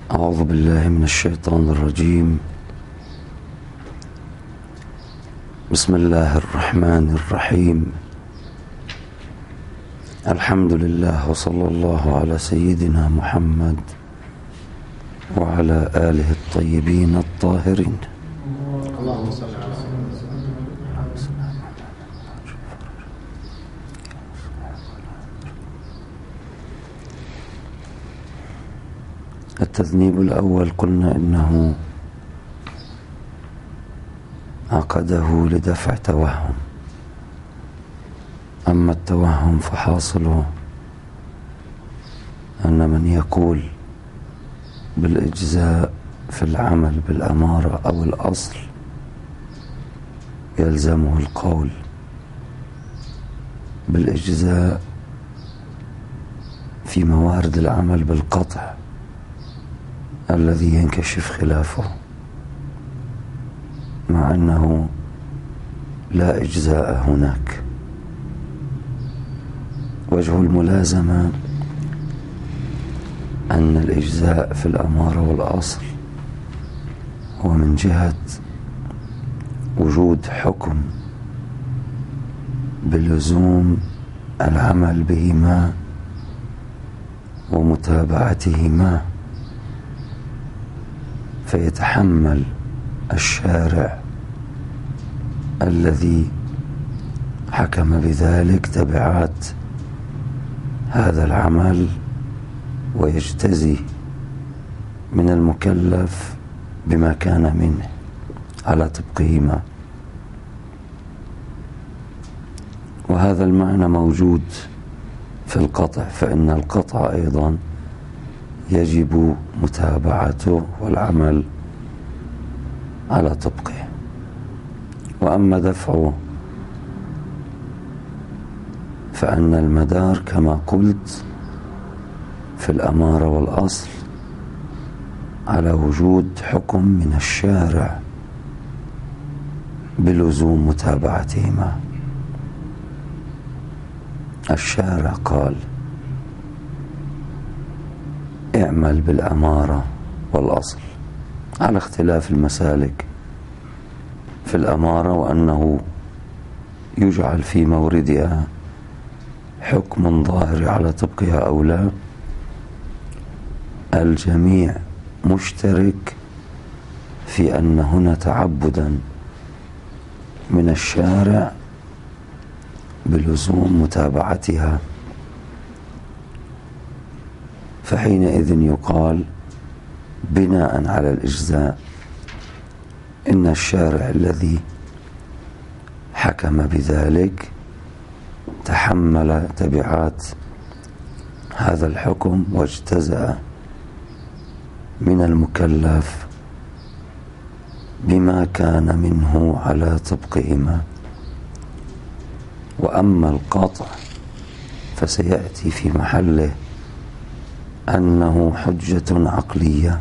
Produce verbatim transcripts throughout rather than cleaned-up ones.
أعوذ بالله من الشيطان الرجيم. بسم الله الرحمن الرحيم. الحمد لله وصلى الله على سيدنا محمد وعلى آله الطيبين الطاهرين. اللهم صل على التذنيب الأول قلنا إنه عقده لدفع توهم، أما التوهم فحاصله أن من يقول بالإجزاء في العمل بالأمارة أو الأصل يلزمه القول بالإجزاء في موارد العمل بالقطع الذي ينكشف خلافه، مع أنه لا إجزاء هناك. وجه الملازمة أن الإجزاء في الأمارة والأصل هو من جهة وجود حكم بلزوم العمل بهما ومتابعتهما، فيتحمل الشارع الذي حكم بذلك تبعات هذا العمل ويجتزي من المكلف بما كان منه على طبقهما. وهذا المعنى موجود في القطع، فإن القطع أيضا يجب متابعته والعمل على طبقه. وأما دفعه فأن المدار كما قلت في الأمارة والأصل على وجود حكم من الشارع بلزوم متابعتهما. الشارع قال اعمل بالأمارة والأصل، على اختلاف المسالك في الأمارة، وأنه يجعل في موردها حكم ظاهر على طبقها أو لا. الجميع مشترك في أن هنا تعبدا من الشارع بلزوم متابعتها، فحينئذ يقال بناء على الإجزاء إن الشارع الذي حكم بذلك تحمل تبعات هذا الحكم واجتزأ من المكلف بما كان منه على طبقهما. وأما القطع فسيأتي في محله أنه حجة عقلية،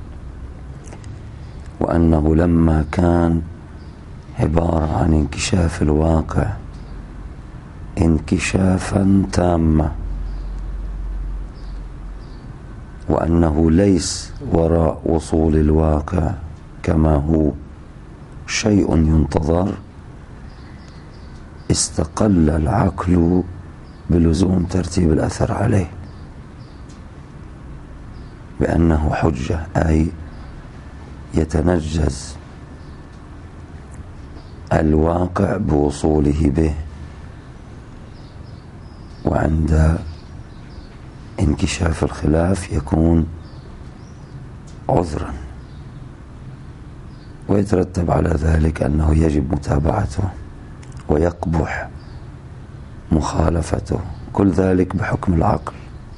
وأنه لما كان عبارة عن انكشاف الواقع انكشافا تاما، وأنه ليس وراء وصول الواقع كما هو شيء ينتظر، استقل العقل بلزوم ترتيب الأثر عليه بأنه حجة، أي يتنجز الواقع بوصوله به، وعند انكشاف الخلاف يكون عذرا، ويترتب على ذلك أنه يجب متابعته ويقبح مخالفته، كل ذلك بحكم العقل.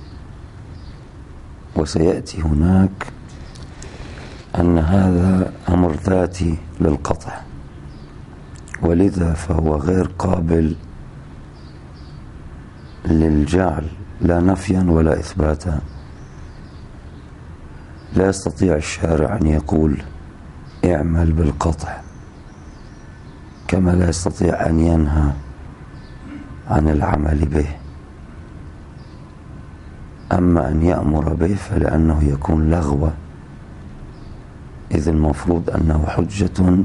وسيأتي هناك أن هذا أمر ذاتي للقطع، ولذا فهو غير قابل للجعل لا نفيا ولا إثباتا. لا يستطيع الشارع أن يقول اعمل بالقطع، كما لا يستطيع أن ينهى عن العمل به. أما أن يأمر به فلأنه يكون لغوة إذ المفروض أنه حجة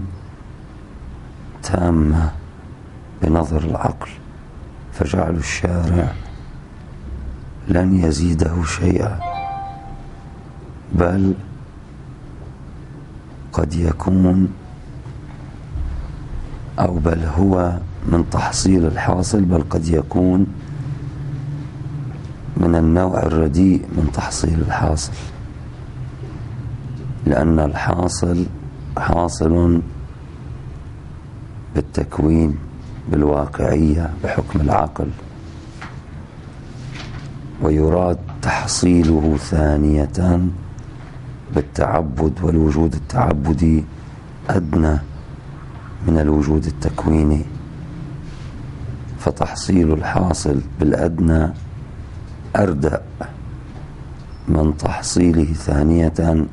تامة بنظر العقل، فجعل الشارع لن يزيده شيئا، بل قد يكون أو بل هو من تحصيل الحاصل، بل قد يكون من النوع الرديء من تحصيل الحاصل، لأن الحاصل حاصل بالتكوين بالواقعية بحكم العقل، ويراد تحصيله ثانية بالتعبد، والوجود التعبدي أدنى من الوجود التكويني، فتحصيل الحاصل بالأدنى أردأ من تحصيله ثانية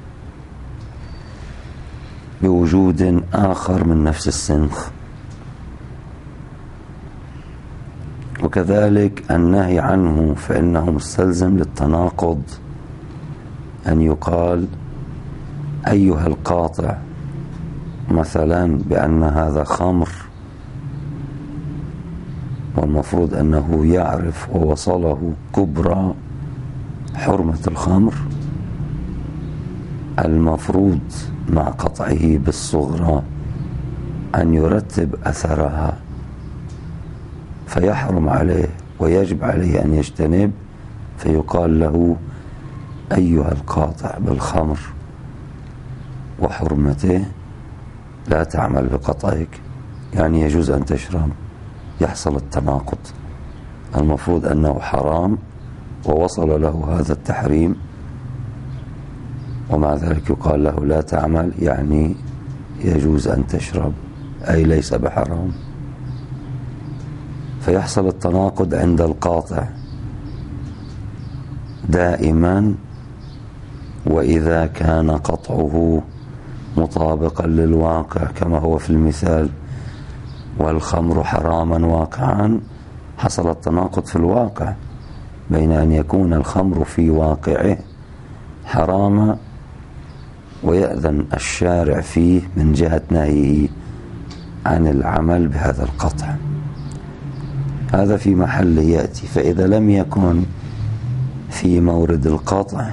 بوجود آخر من نفس السنخ. وكذلك النهي عنه فإنه مستلزم للتناقض، أن يقال أيها القاطع مثلا بأن هذا خمر، والمفروض أنه يعرف ووصله كبرى حرمة الخمر، المفروض مع قطعه بالصغرى أن يرتب أثرها فيحرم عليه ويجب عليه أن يجتنب، فيقال له أيها القاطع بالخمر وحرمته لا تعمل بقطعك، يعني يجوز أن تشرب، يحصل التناقض. المفروض أنه حرام ووصل له هذا التحريم، ومع ذلك يقال له لا تعمل، يعني يجوز أن تشرب، أي ليس بحرام، فيحصل التناقض عند القاطع دائما. وإذا كان قطعه مطابقا للواقع كما هو في المثال والخمر حراما واقعا، حصل التناقض في الواقع بين أن يكون الخمر في واقعه حراما ويأذن الشارع فيه من جهة نهيه عن العمل بهذا القطع. هذا في محل يأتي. فإذا لم يكن في مورد القطع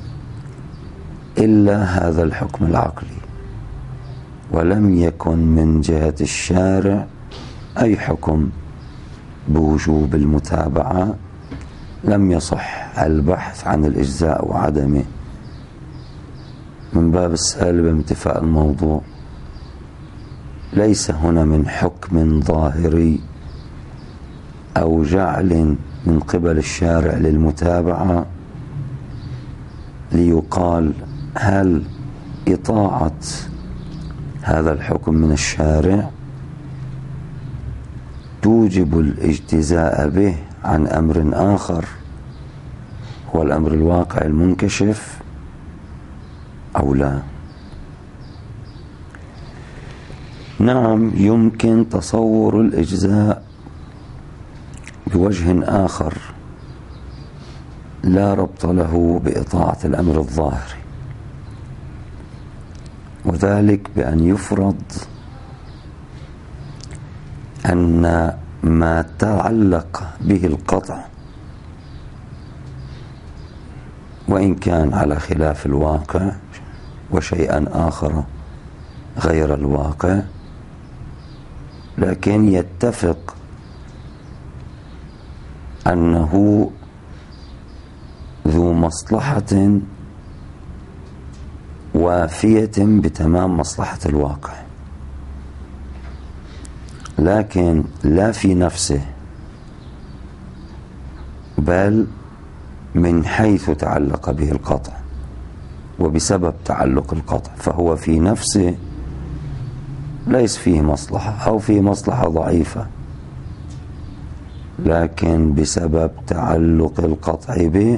إلا هذا الحكم العقلي، ولم يكن من جهة الشارع أي حكم بوجوب المتابعة، لم يصح البحث عن الإجزاء وعدمه، من باب السالب امتفاء الموضوع. ليس هنا من حكم ظاهري أو جعل من قبل الشارع للمتابعة ليقال هل إطاعة هذا الحكم من الشارع توجب الاجتزاء به عن أمر آخر هو الأمر الواقع المنكشف أو لا. نعم، يمكن تصور الإجزاء بوجه آخر لا ربط له بإطاعة الأمر الظاهري، وذلك بأن يفرض أن ما تعلق به القطع وإن كان على خلاف الواقع وشيئا آخر غير الواقع، لكن يتفق أنه ذو مصلحة وافية بتمام مصلحة الواقع، لكن لا في نفسه بل من حيث تعلق به القطع وبسبب تعلق القطع، فهو في نفسه ليس فيه مصلحة أو فيه مصلحة ضعيفة، لكن بسبب تعلق القطع به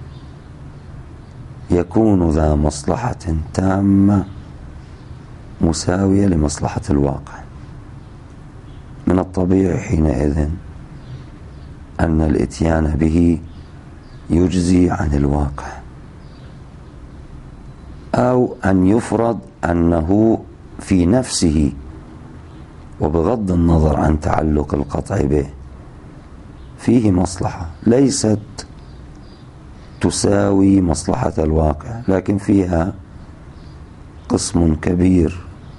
يكون ذا مصلحة تامة مساوية لمصلحة الواقع. من الطبيعي حينئذ أن الإتيان به يجزي عن الواقع، أو أن يفرض أنه في نفسه وبغض النظر عن تعلق القطع به فيه مصلحة ليست تساوي مصلحة الواقع، لكن فيها قسم كبير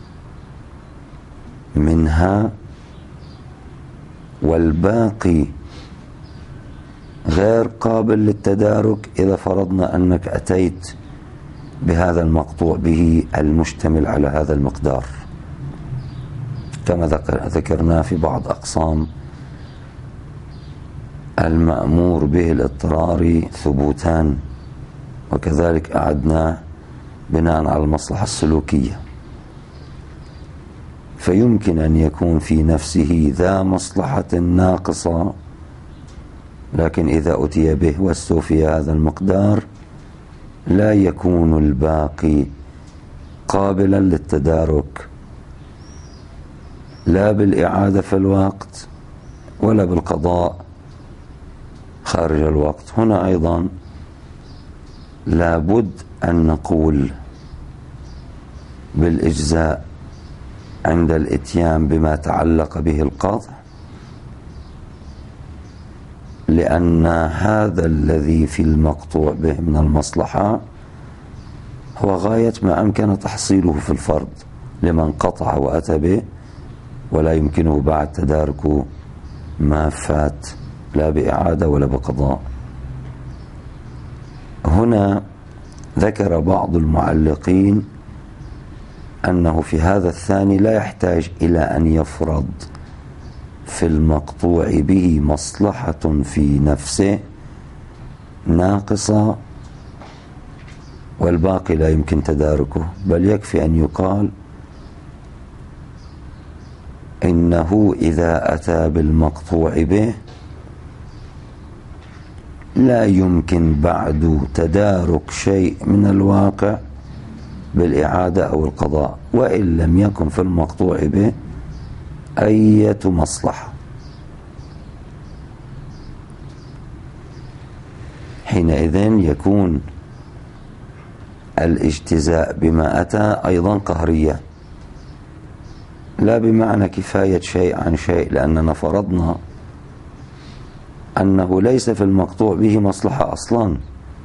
منها، والباقي غير قابل للتدارك إذا فرضنا أنك أتيت بهذا المقطوع به المشتمل على هذا المقدار، كما ذكرنا في بعض أقسام المأمور به الاضطراري ثبوتان، وكذلك أعدنا بناء على المصلحة السلوكية. فيمكن أن يكون في نفسه ذا مصلحة ناقصة، لكن إذا أتي به واستوفي هذا المقدار لا يكون الباقي قابلا للتدارك لا بالإعادة في الوقت ولا بالقضاء خارج الوقت. هنا أيضا لابد أن نقول بالإجزاء عند الإتيان بما تعلق به القطع، لأن هذا الذي في المقطوع به من المصلحة هو غاية ما أمكن تحصيله في الفرض لمن قطع وأتى به، ولا يمكنه بعد تدارك ما فات لا بإعادة ولا بقضاء. هنا ذكر بعض المعلقين أنه في هذا الثاني لا يحتاج إلى أن يفرض في المقطوع به مصلحة في نفسه ناقصة والباقي لا يمكن تداركه، بل يكفي أن يقال إنه إذا أتى بالمقطوع به لا يمكن بعد تدارك شيء من الواقع بالإعادة أو القضاء، وإن لم يكن في المقطوع به أية مصلحة. حينئذ يكون الاجتزاء بما أتى أيضا قهرية، لا بمعنى كفاية شيء عن شيء، لأننا فرضنا أنه ليس في المقطوع به مصلحة أصلا،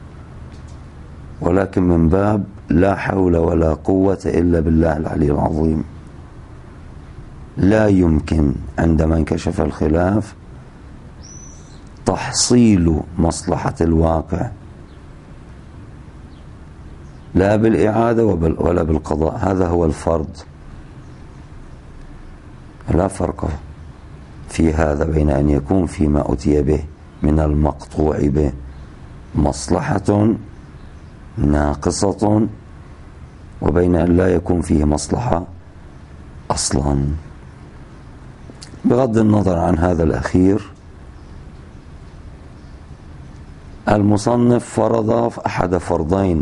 ولكن من باب لا حول ولا قوة إلا بالله العلي العظيم لا يمكن عندما انكشف الخلاف تحصيل مصلحة الواقع لا بالإعادة ولا بالقضاء. هذا هو الفرض. لا فرق في هذا بين أن يكون فيما أتي به من المقطوع به مصلحة ناقصة وبين أن لا يكون فيه مصلحة أصلا. بغض النظر عن هذا الأخير، المصنف فرض أحد فرضين: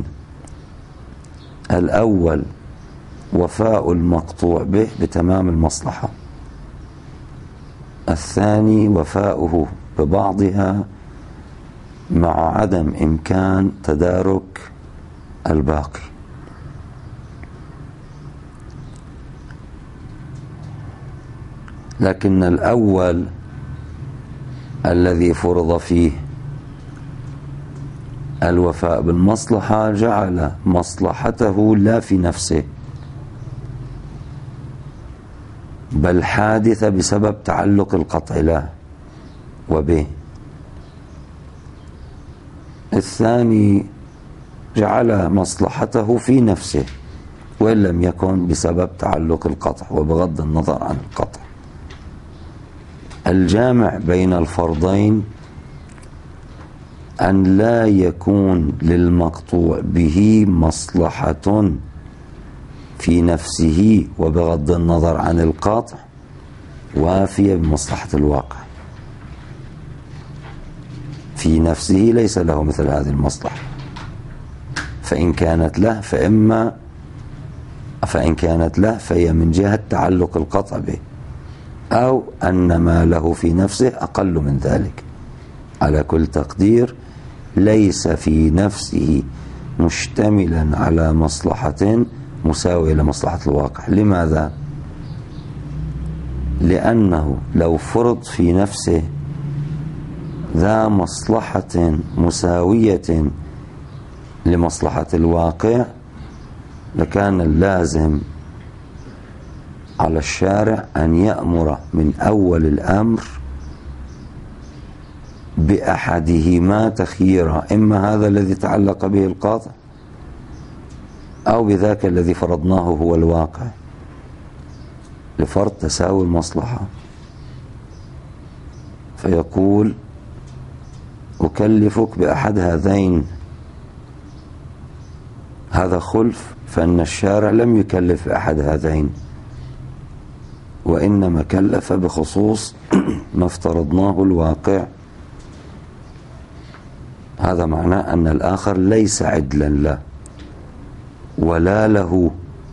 الأول وفاء المقطوع به بتمام المصلحة، الثاني وفاؤه ببعضها مع عدم إمكان تدارك الباقي. لكن الأول الذي فرض فيه الوفاء بالمصلحة جعل مصلحته لا في نفسه بل حادثة بسبب تعلق القطع له وبه. الثاني جعل مصلحته في نفسه وإن لم يكن بسبب تعلق القطع وبغض النظر عن القطع. الجامع بين الفرضين أن لا يكون للمقطوع به مصلحة في نفسه وبغض النظر عن القطع وافية بمصلحة الواقع. في نفسه ليس له مثل هذه المصلحة، فإن كانت له فإما فإن كانت له فهي من جهة تعلق القطع به، أو أن ما له في نفسه أقل من ذلك. على كل تقدير ليس في نفسه مشتملا على مصلحة مساوية لمصلحة الواقع. لماذا؟ لأنه لو فرض في نفسه ذا مصلحة مساوية لمصلحة الواقع لكان اللازم على الشارع أن يأمر من أول الأمر بأحدهما تخييرا، إما هذا الذي تعلق به القاطع أو بذاك الذي فرضناه هو الواقع، لفرض تساوي المصلحة. فيقول أكلفك بأحد هذين، هذا خلف، فإن الشارع لم يكلف بأحد هذين وإنما كلف بخصوص ما افترضناه الواقع. هذا معناه أن الآخر ليس عدلا له ولا له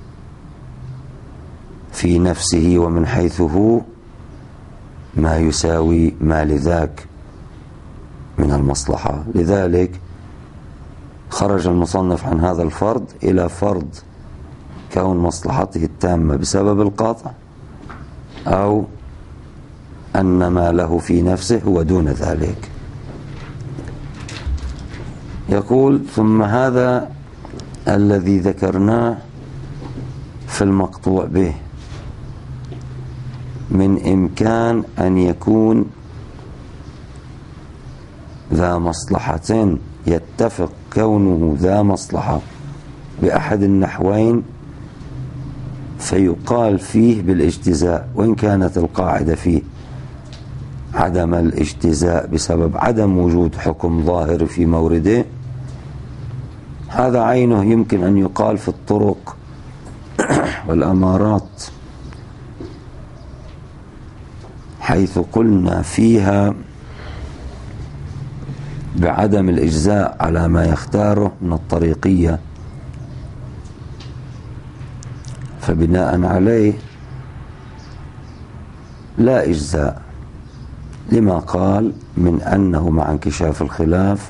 في نفسه ومن حيث هو ما يساوي ما لذاك من المصلحة. لذلك خرج المصنف عن هذا الفرض إلى فرض كون مصلحته التامة بسبب القاطع، أو أن ما له في نفسه هو دون ذلك. يقول ثم هذا الذي ذكرناه في المقطوع به من إمكان أن يكون ذا مصلحة يتفق كونه ذا مصلحة بأحد النحوين فيقال فيه بالاجتزاء، وإن كانت القاعدة فيه عدم الاجتزاء بسبب عدم وجود حكم ظاهر في مورده. هذا عينه يمكن أن يقال في الطرق والأمارات، حيث قلنا فيها بعدم الإجزاء على ما يختاره من الطريقية، فبناء عليه لا إجزاء، لما قال من أنه مع انكشاف الخلاف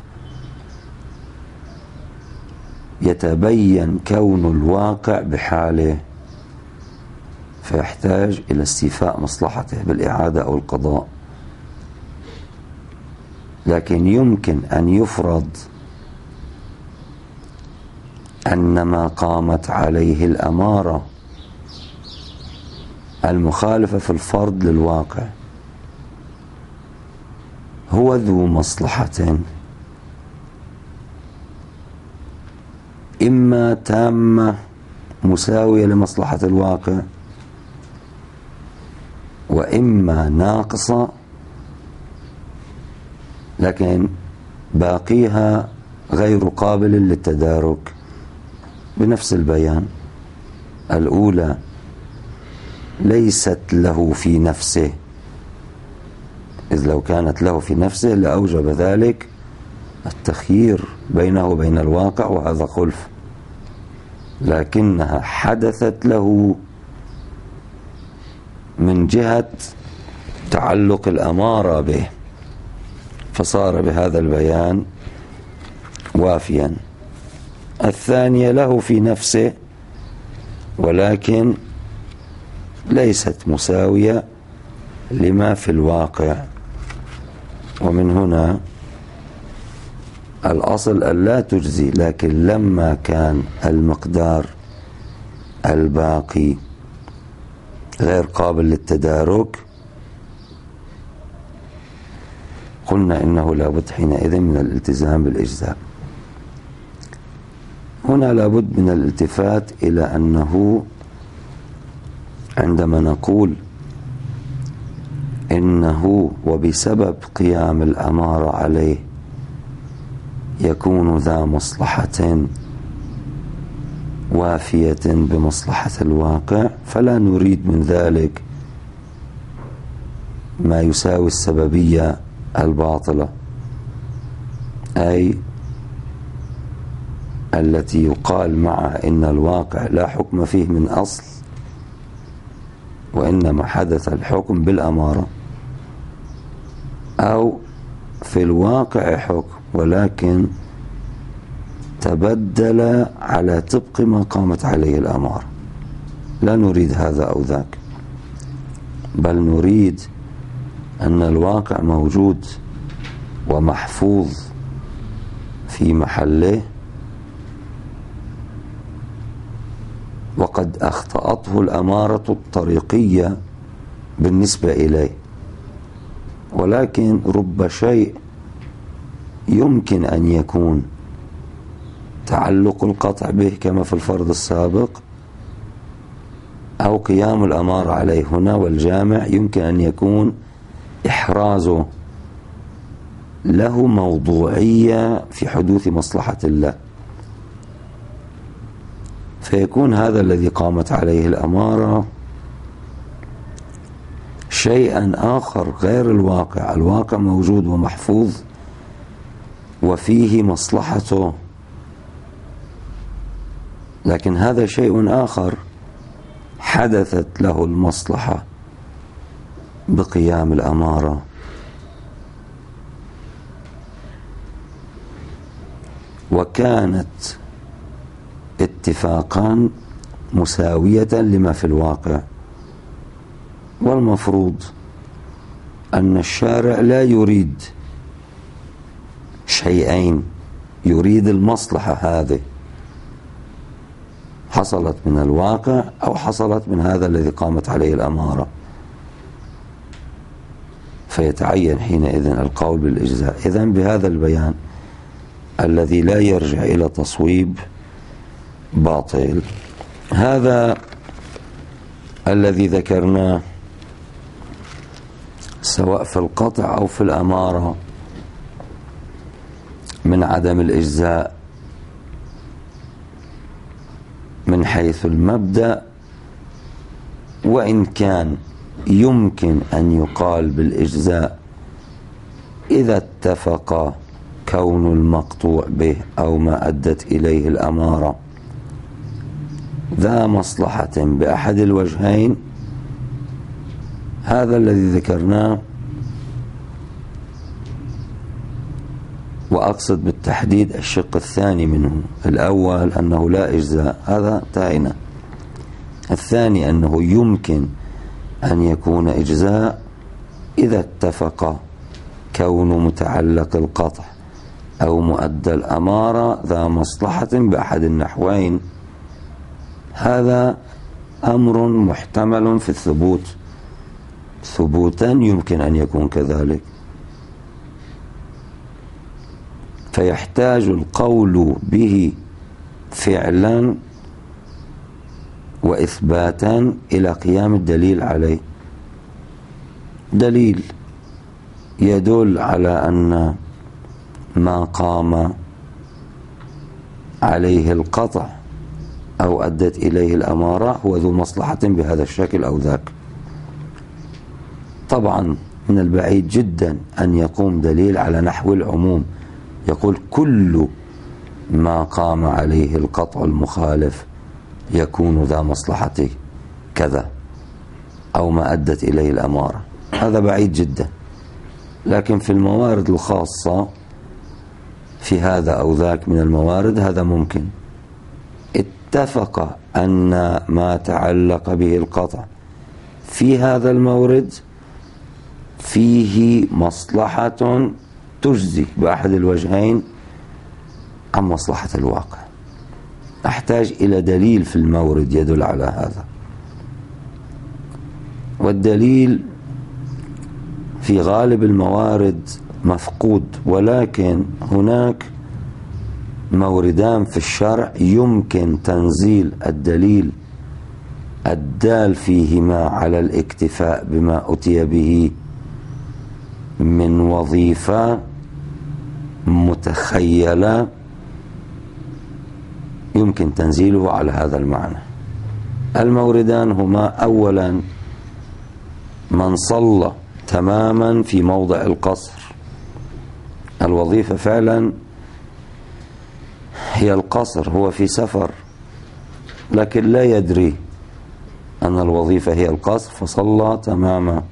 يتبين كون الواقع بحاله فيحتاج إلى استيفاء مصلحته بالإعادة أو القضاء. لكن يمكن أن يفرض أن ما قامت عليه الأمارة المخالفة في الفرض للواقع هو ذو مصلحة إما تامة مساوية لمصلحة الواقع، وإما ناقصة لكن باقيها غير قابل للتدارك بنفس البيان. الأولى ليست له في نفسه، إذ لو كانت له في نفسه لأوجب ذلك التخيير بينه وبين الواقع، وهذا خلف، لكنها حدثت له من جهة تعلق الأمارة به، فصار بهذا البيان وافيا. الثانية له في نفسه ولكن ليست مساوية لما في الواقع، ومن هنا الأصل أن لا تجزي، لكن لما كان المقدار الباقي غير قابل للتدارك قلنا إنه لابد حينئذ من الالتزام بالإجزاء. هنا لابد من الالتفات إلى أنه عندما نقول إنه وبسبب قيام الأمارة عليه يكون ذا مصلحة وافية بمصلحة الواقع، فلا نريد من ذلك ما يساوي السببية الباطلة، أي التي يقال مع إن الواقع لا حكم فيه من أصل، وإنما حدث الحكم بالأمارة، أو في الواقع حكم ولكن تبدل على طبق ما قامت عليه الأمارة. لا نريد هذا أو ذاك، بل نريد أن الواقع موجود ومحفوظ في محله، وقد أخطأته الأمارة الطريقية بالنسبة إليه، ولكن رب شيء يمكن أن يكون تعلق القطع به كما في الفرض السابق، أو قيام الأمارة عليه هنا، والجامع يمكن أن يكون إحرازه له موضوعية في حدوث مصلحة الله، فيكون هذا الذي قامت عليه الأمارة شيئا آخر غير الواقع. الواقع موجود ومحفوظ وفيه مصلحته، لكن هذا شيء آخر حدثت له المصلحة بقيام الأمارة. وكانت اتفاقا مساوية لما في الواقع، والمفروض أن الشارع لا يريد شيئين، يريد المصلحة هذه حصلت من الواقع أو حصلت من هذا الذي قامت عليه الأمارة، فيتعين حينئذ القول بالإجزاء. إذن بهذا البيان الذي لا يرجع إلى تصويب باطل، هذا الذي ذكرناه سواء في القطع أو في الأمارة من عدم الإجزاء من حيث المبدأ، وإن كان يمكن أن يقال بالإجزاء إذا اتفق كون المقطوع به أو ما أدت إليه الأمارة ذا مصلحة بأحد الوجهين، هذا الذي ذكرناه، وأقصد بالتحديد الشق الثاني منه. الأول أنه لا إجزاء، هذا انتهينا. الثاني أنه يمكن أن يكون إجزاء إذا اتفق كون متعلق القطع أو مؤدى الأمارة ذا مصلحة بأحد النحوين، هذا أمر محتمل في الثبوت، ثبوتا يمكن أن يكون كذلك، فيحتاج القول به فعلا وإثباتا إلى قيام الدليل عليه، دليل يدل على أن ما قام عليه القطع أو أدت إليه الأمارة هو ذو مصلحة بهذا الشكل أو ذاك. طبعا من البعيد جدا أن يقوم دليل على نحو العموم، يقول كل ما قام عليه القطع المخالف يكون ذا مصلحة كذا أو ما أدت إليه الأمارة، هذا بعيد جدا. لكن في الموارد الخاصة في هذا أو ذاك من الموارد هذا ممكن. اتفق أن ما تعلق به القطع في هذا المورد فيه مصلحة تجزي بأحد الوجهين عن مصلحة الواقع، أحتاج إلى دليل في المورد يدل على هذا، والدليل في غالب الموارد مفقود، ولكن هناك موردان في الشرع يمكن تنزيل الدليل الدال فيهما على الاكتفاء بما أتي به من وظيفة متخيلة، يمكن تنزيله على هذا المعنى. الموردان هما أولا من صلى تماما في موضع القصر، الوظيفة فعلا هي القصر، هو في سفر لكن لا يدري أن الوظيفة هي القصر فصلى تماما،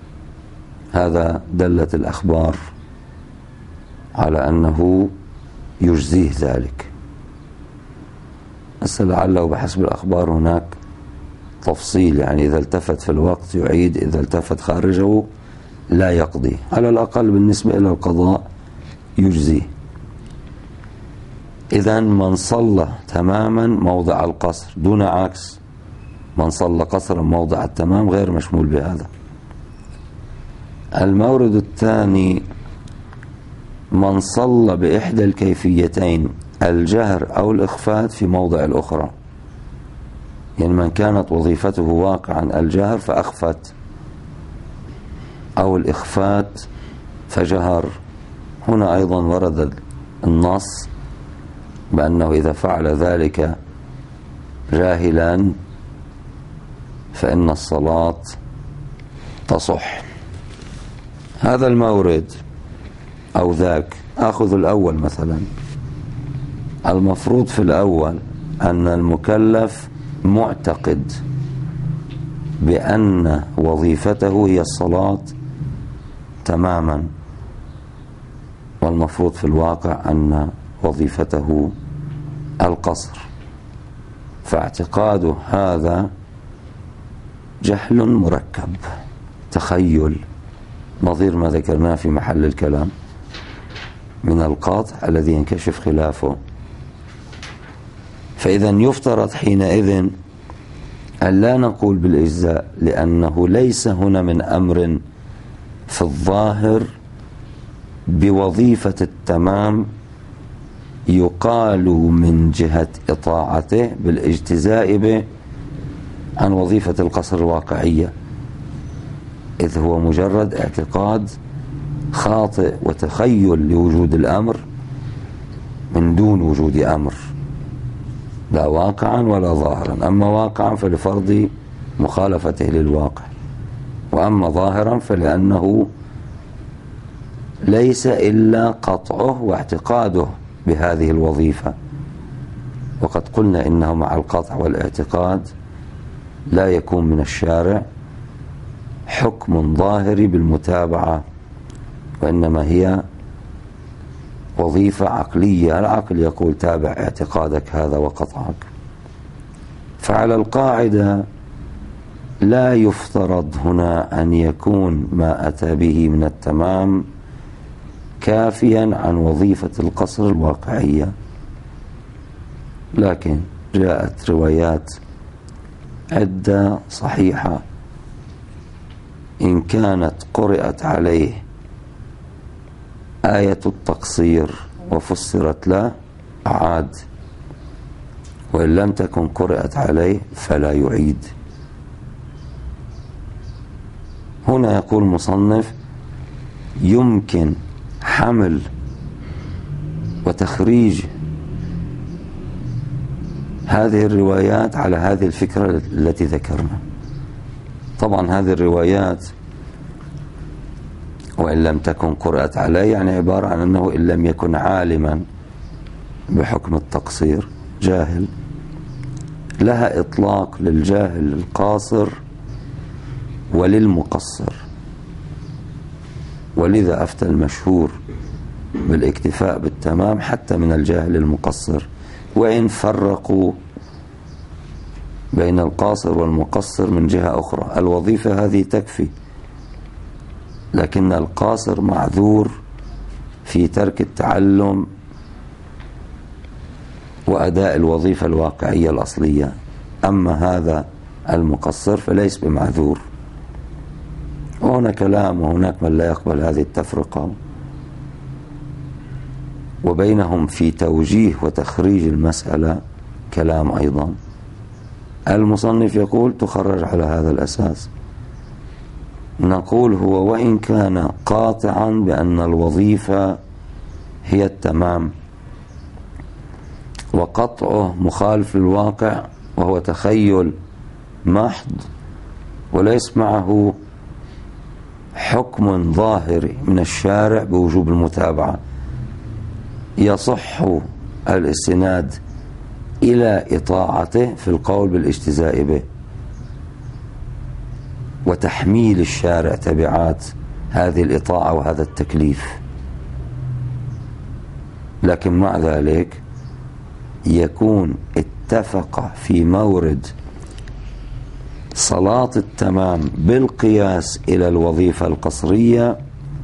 هذا دلت الأخبار على أنه يجزيه ذلك. بس لعله بحسب الأخبار هناك تفصيل، يعني إذا التفت في الوقت يعيد، إذا التفت خارجه لا يقضي، على الأقل بالنسبة إلى القضاء يجزيه. إذن من صلى تماما موضع القصر دون عكس، من صلى قصرا موضع التمام غير مشمول بهذا. المورد الثاني من صلى بإحدى الكيفيتين، الجهر أو الإخفات، في موضع الأخرى. يعني من كانت وظيفته واقعا الجهر فأخفت، أو الإخفات فجهر. هنا أيضا ورد النص بأنه إذا فعل ذلك جاهلا فإن الصلاة تصح. هذا المورد أو ذاك. أخذ الأول مثلا. المفروض في الأول أن المكلف معتقد بأن وظيفته هي الصلاة تماما، والمفروض في الواقع أن وظيفته القصر. فاعتقاد هذا جهل مركب، تخيل، نظير ما ذكرناه في محل الكلام من القاطع الذي ينكشف خلافه. فإذا يفترض حينئذ أن لا نقول بالإجزاء، لأنه ليس هنا من أمر في الظاهر بوظيفة التمام يقال من جهة إطاعته بالاجتزاء به عن وظيفة القصر الواقعية، إذ هو مجرد اعتقاد خاطئ وتخيل لوجود الأمر من دون وجود أمر، لا واقعا ولا ظاهرا. أما واقعا فلفرض مخالفته للواقع، وأما ظاهرا فلأنه ليس إلا قطعه واعتقاده بهذه الوظيفة. وقد قلنا إنه مع القطع والاعتقاد لا يكون من الشارع حكم ظاهري بالمتابعة، وإنما هي وظيفة عقلية. العقل يقول تابع اعتقادك هذا وقطعك. فعلى القاعدة لا يفترض هنا أن يكون ما أتى به من التمام كافيا عن وظيفة القصر الواقعية، لكن جاءت روايات عدة صحيحة إن كانت قرأت عليه آية التقصير وفسرت له عاد، وإن لم تكن قرأت عليه فلا يعيد. هنا يقول المصنف يمكن حمل وتخريج هذه الروايات على هذه الفكرة التي ذكرنا. طبعا هذه الروايات وإن لم تكن قرأت عليه يعني عبارة عن أنه إن لم يكن عالما بحكم التقصير جاهل، لها إطلاق للجاهل القاصر وللمقصر، ولذا أفتى المشهور بالاكتفاء بالتمام حتى من الجاهل المقصر، وإن فرقوا بين القاصر والمقصر من جهة أخرى. الوظيفة هذه تكفي، لكن القاصر معذور في ترك التعلم وأداء الوظيفة الواقعية الأصلية، أما هذا المقصر فليس بمعذور. وهنا كلام، وهناك من لا يقبل هذه التفرقة، وبينهم في توجيه وتخريج المسألة كلام أيضا. المصنف يقول تخرج على هذا الأساس. نقول هو وإن كان قاطعا بأن الوظيفة هي التمام، وقطعه مخالف للواقع وهو تخيل محض وليس معه حكم ظاهري من الشارع بوجوب المتابعة، يصح الاستناد إلى إطاعته في القول بالاجتزاء به وتحميل الشارع تبعات هذه الإطاعة وهذا التكليف، لكن مع ذلك يكون اتفق في مورد صلاة التمام بالقياس إلى الوظيفة القصرية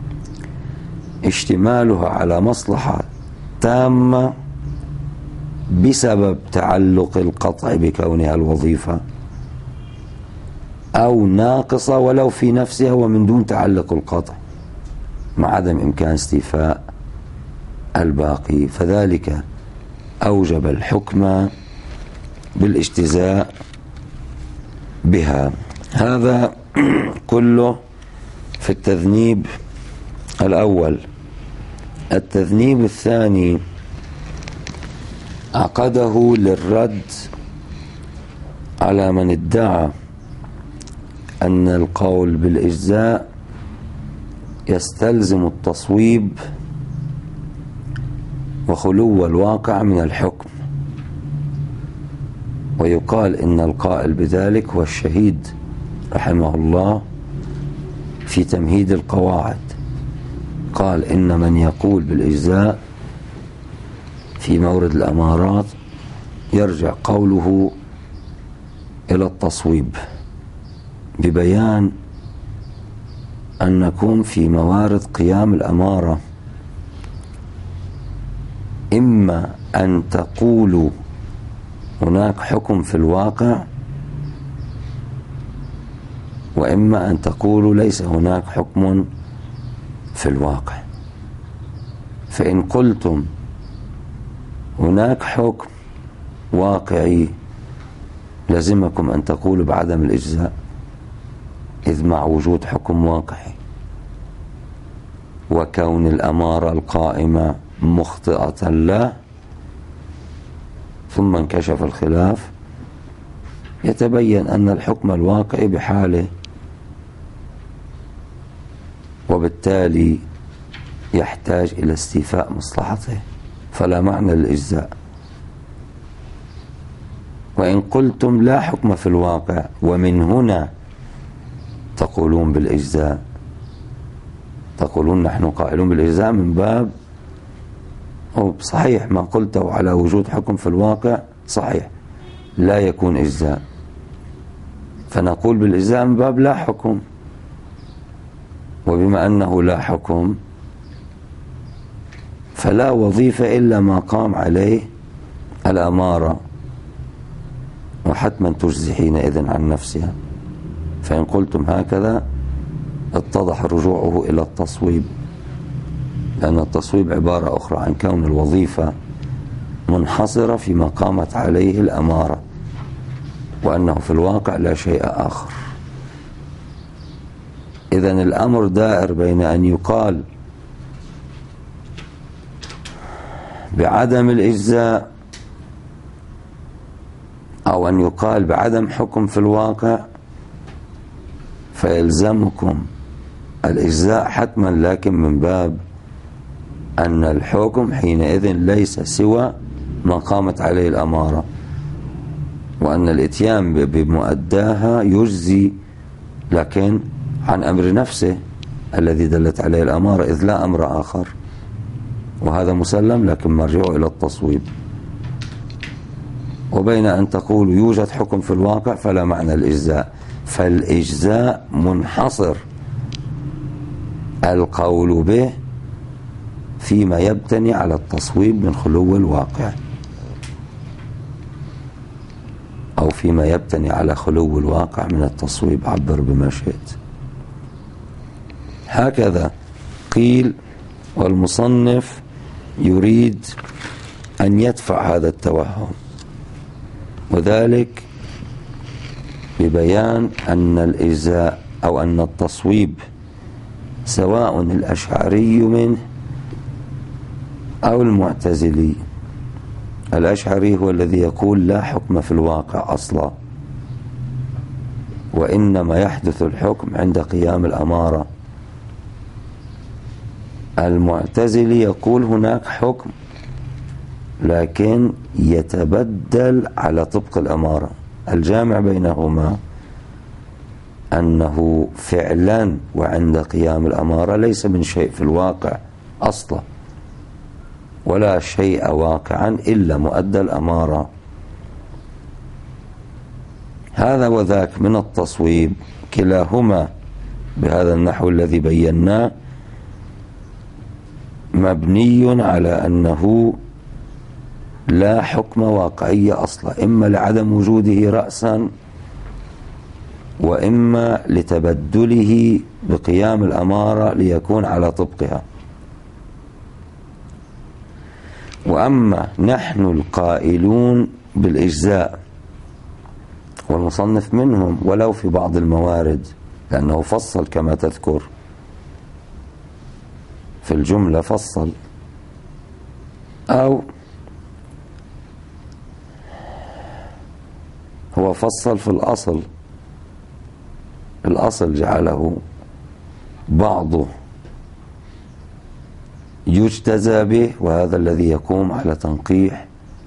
اشتمالها على مصلحة تامة بسبب تعلق القطع بكونها الوظيفة، أو ناقصة ولو في نفسها ومن دون تعلق القطع مع عدم إمكان استيفاء الباقي، فذلك أوجب الحكم بالاجتزاء بها. هذا كله في التذنيب الأول. التذنيب الثاني عقده للرد على من ادعى أن القول بالإجزاء يستلزم التصويب وخلو الواقع من الحكم، ويقال إن القائل بذلك هو الشهيد رحمه الله في تمهيد القواعد، قال إن من يقول بالإجزاء في مورد الأمارات يرجع قوله إلى التصويب، ببيان أنكم في موارد قيام الأمارة إما أن تقولوا هناك حكم في الواقع، وإما أن تقولوا ليس هناك حكم في الواقع. فإن قلتم هناك حكم واقعي لزمكم أن تقولوا بعدم الإجزاء، إذ مع وجود حكم واقعي وكون الأمارة القائمة مخطئة له ثم انكشف الخلاف، يتبين أن الحكم الواقعي بحاله، وبالتالي يحتاج إلى استيفاء مصلحته، فلا معنى للإجزاء. وإن قلتم لا حكم في الواقع ومن هنا تقولون بالإجزاء، تقولون نحن قائلون بالإجزاء من باب أو صحيح ما قلته على وجود حكم في الواقع صحيح لا يكون إجزاء، فنقول بالإجزاء من باب لا حكم، وبما أنه لا حكم فلا وظيفة إلا ما قام عليه الأمارة، وحتما تجزي حينئذ عن نفسها. فإن قلتم هكذا اتضح رجوعه إلى التصويب، لأن التصويب عبارة أخرى عن كون الوظيفة منحصرة فيما قامت عليه الأمارة، وأنه في الواقع لا شيء آخر. إذن الأمر دائر بين أن يقال بعدم الإجزاء أو أن يقال بعدم حكم في الواقع، فيلزمكم الإجزاء حتما، لكن من باب أن الحكم حينئذ ليس سوى ما قامت عليه الأمارة، وأن الإتيان بمؤداها يجزي لكن عن أمر نفسه الذي دلت عليه الأمارة، إذ لا أمر آخر، وهذا مسلم، لكن مرجعه إلى التصويب. وبين أن تقول يوجد حكم في الواقع فلا معنى الإجزاء، فالإجزاء منحصر القول به فيما يبتني على التصويب من خلو الواقع، أو فيما يبتني على خلو الواقع من التصويب، عبر بما شئت. هكذا قيل، والمصنف يريد أن يدفع هذا التوهم، وذلك ببيان أن الإجزاء أو أن التصويب سواء الأشعري منه أو المعتزلي. الأشعري هو الذي يقول لا حكم في الواقع أصلا، وإنما يحدث الحكم عند قيام الأمارة. المعتزلي يقول هناك حكم لكن يتبدل على طبق الأمارة. الجامع بينهما أنه فعلا وعند قيام الأمارة ليس من شيء في الواقع أصلا، ولا شيء واقعا إلا مؤدى الأمارة. هذا وذاك من التصويب كلاهما بهذا النحو الذي بيناه مبني على أنه لا حكم واقعي أصلا، إما لعدم وجوده رأسا وإما لتبدله بقيام الأمارة ليكون على طبقها. وأما نحن القائلون بالإجزاء والمصنف منهم ولو في بعض الموارد، لأنه فصل كما تذكر في الجملة فصل، أو هو فصل في الأصل، الأصل جعله بعضه يجتزى به، وهذا الذي يقوم على تنقيح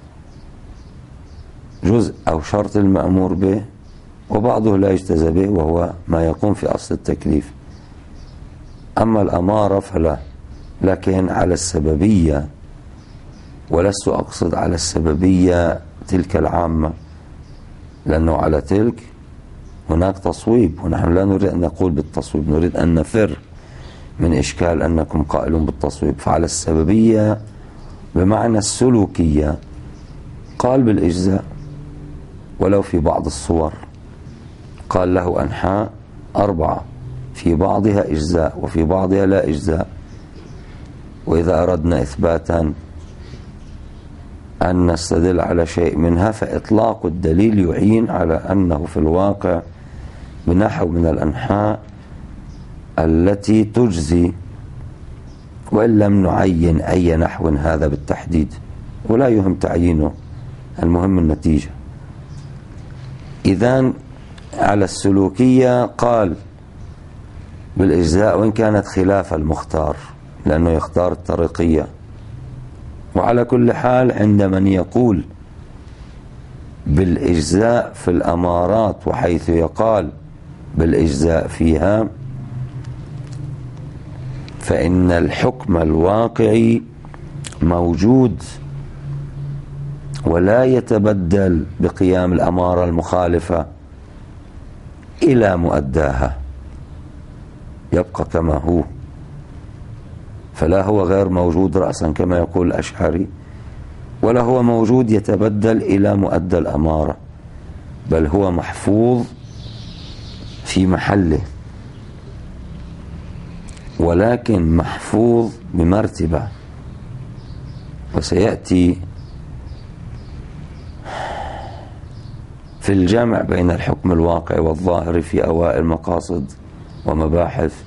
جزء أو شرط المأمور به، وبعضه لا يجتزى به وهو ما يقوم في أصل التكليف. أما الأمارة فلا، لكن على السببية، ولست أقصد على السببية تلك العامة، لأنه على تلك هناك تصويب، ونحن لا نريد أن نقول بالتصويب، نريد أن نفر من إشكال أنكم قائلون بالتصويب. فعلى السببية بمعنى السلوكية قال بالإجزاء ولو في بعض الصور، قال له أنحاء أربعة في بعضها إجزاء وفي بعضها لا إجزاء. وإذا أردنا إثباتا أن نستدل على شيء منها فإطلاق الدليل يعين على أنه في الواقع بنحو من الأنحاء التي تجزي، وإن لم نعين أي نحو هذا بالتحديد، ولا يهم تعيينه، المهم النتيجة. إذن على السلوكية قال بالإجزاء وإن كانت خلاف المختار، لأنه يختار الطريقية. وعلى كل حال عند من يقول بالإجزاء في الأمارات وحيث يقال بالإجزاء فيها، فإن الحكم الواقعي موجود ولا يتبدل بقيام الأمارة المخالفة إلى مؤداها، يبقى كما هو، فلا هو غير موجود رأسا كما يقول الأشعري، ولا هو موجود يتبدل إلى مؤدى الأمارة، بل هو محفوظ في محله، ولكن محفوظ بمرتبة. وسيأتي في الجمع بين الحكم الواقع والظاهر في أوائل مقاصد ومباحث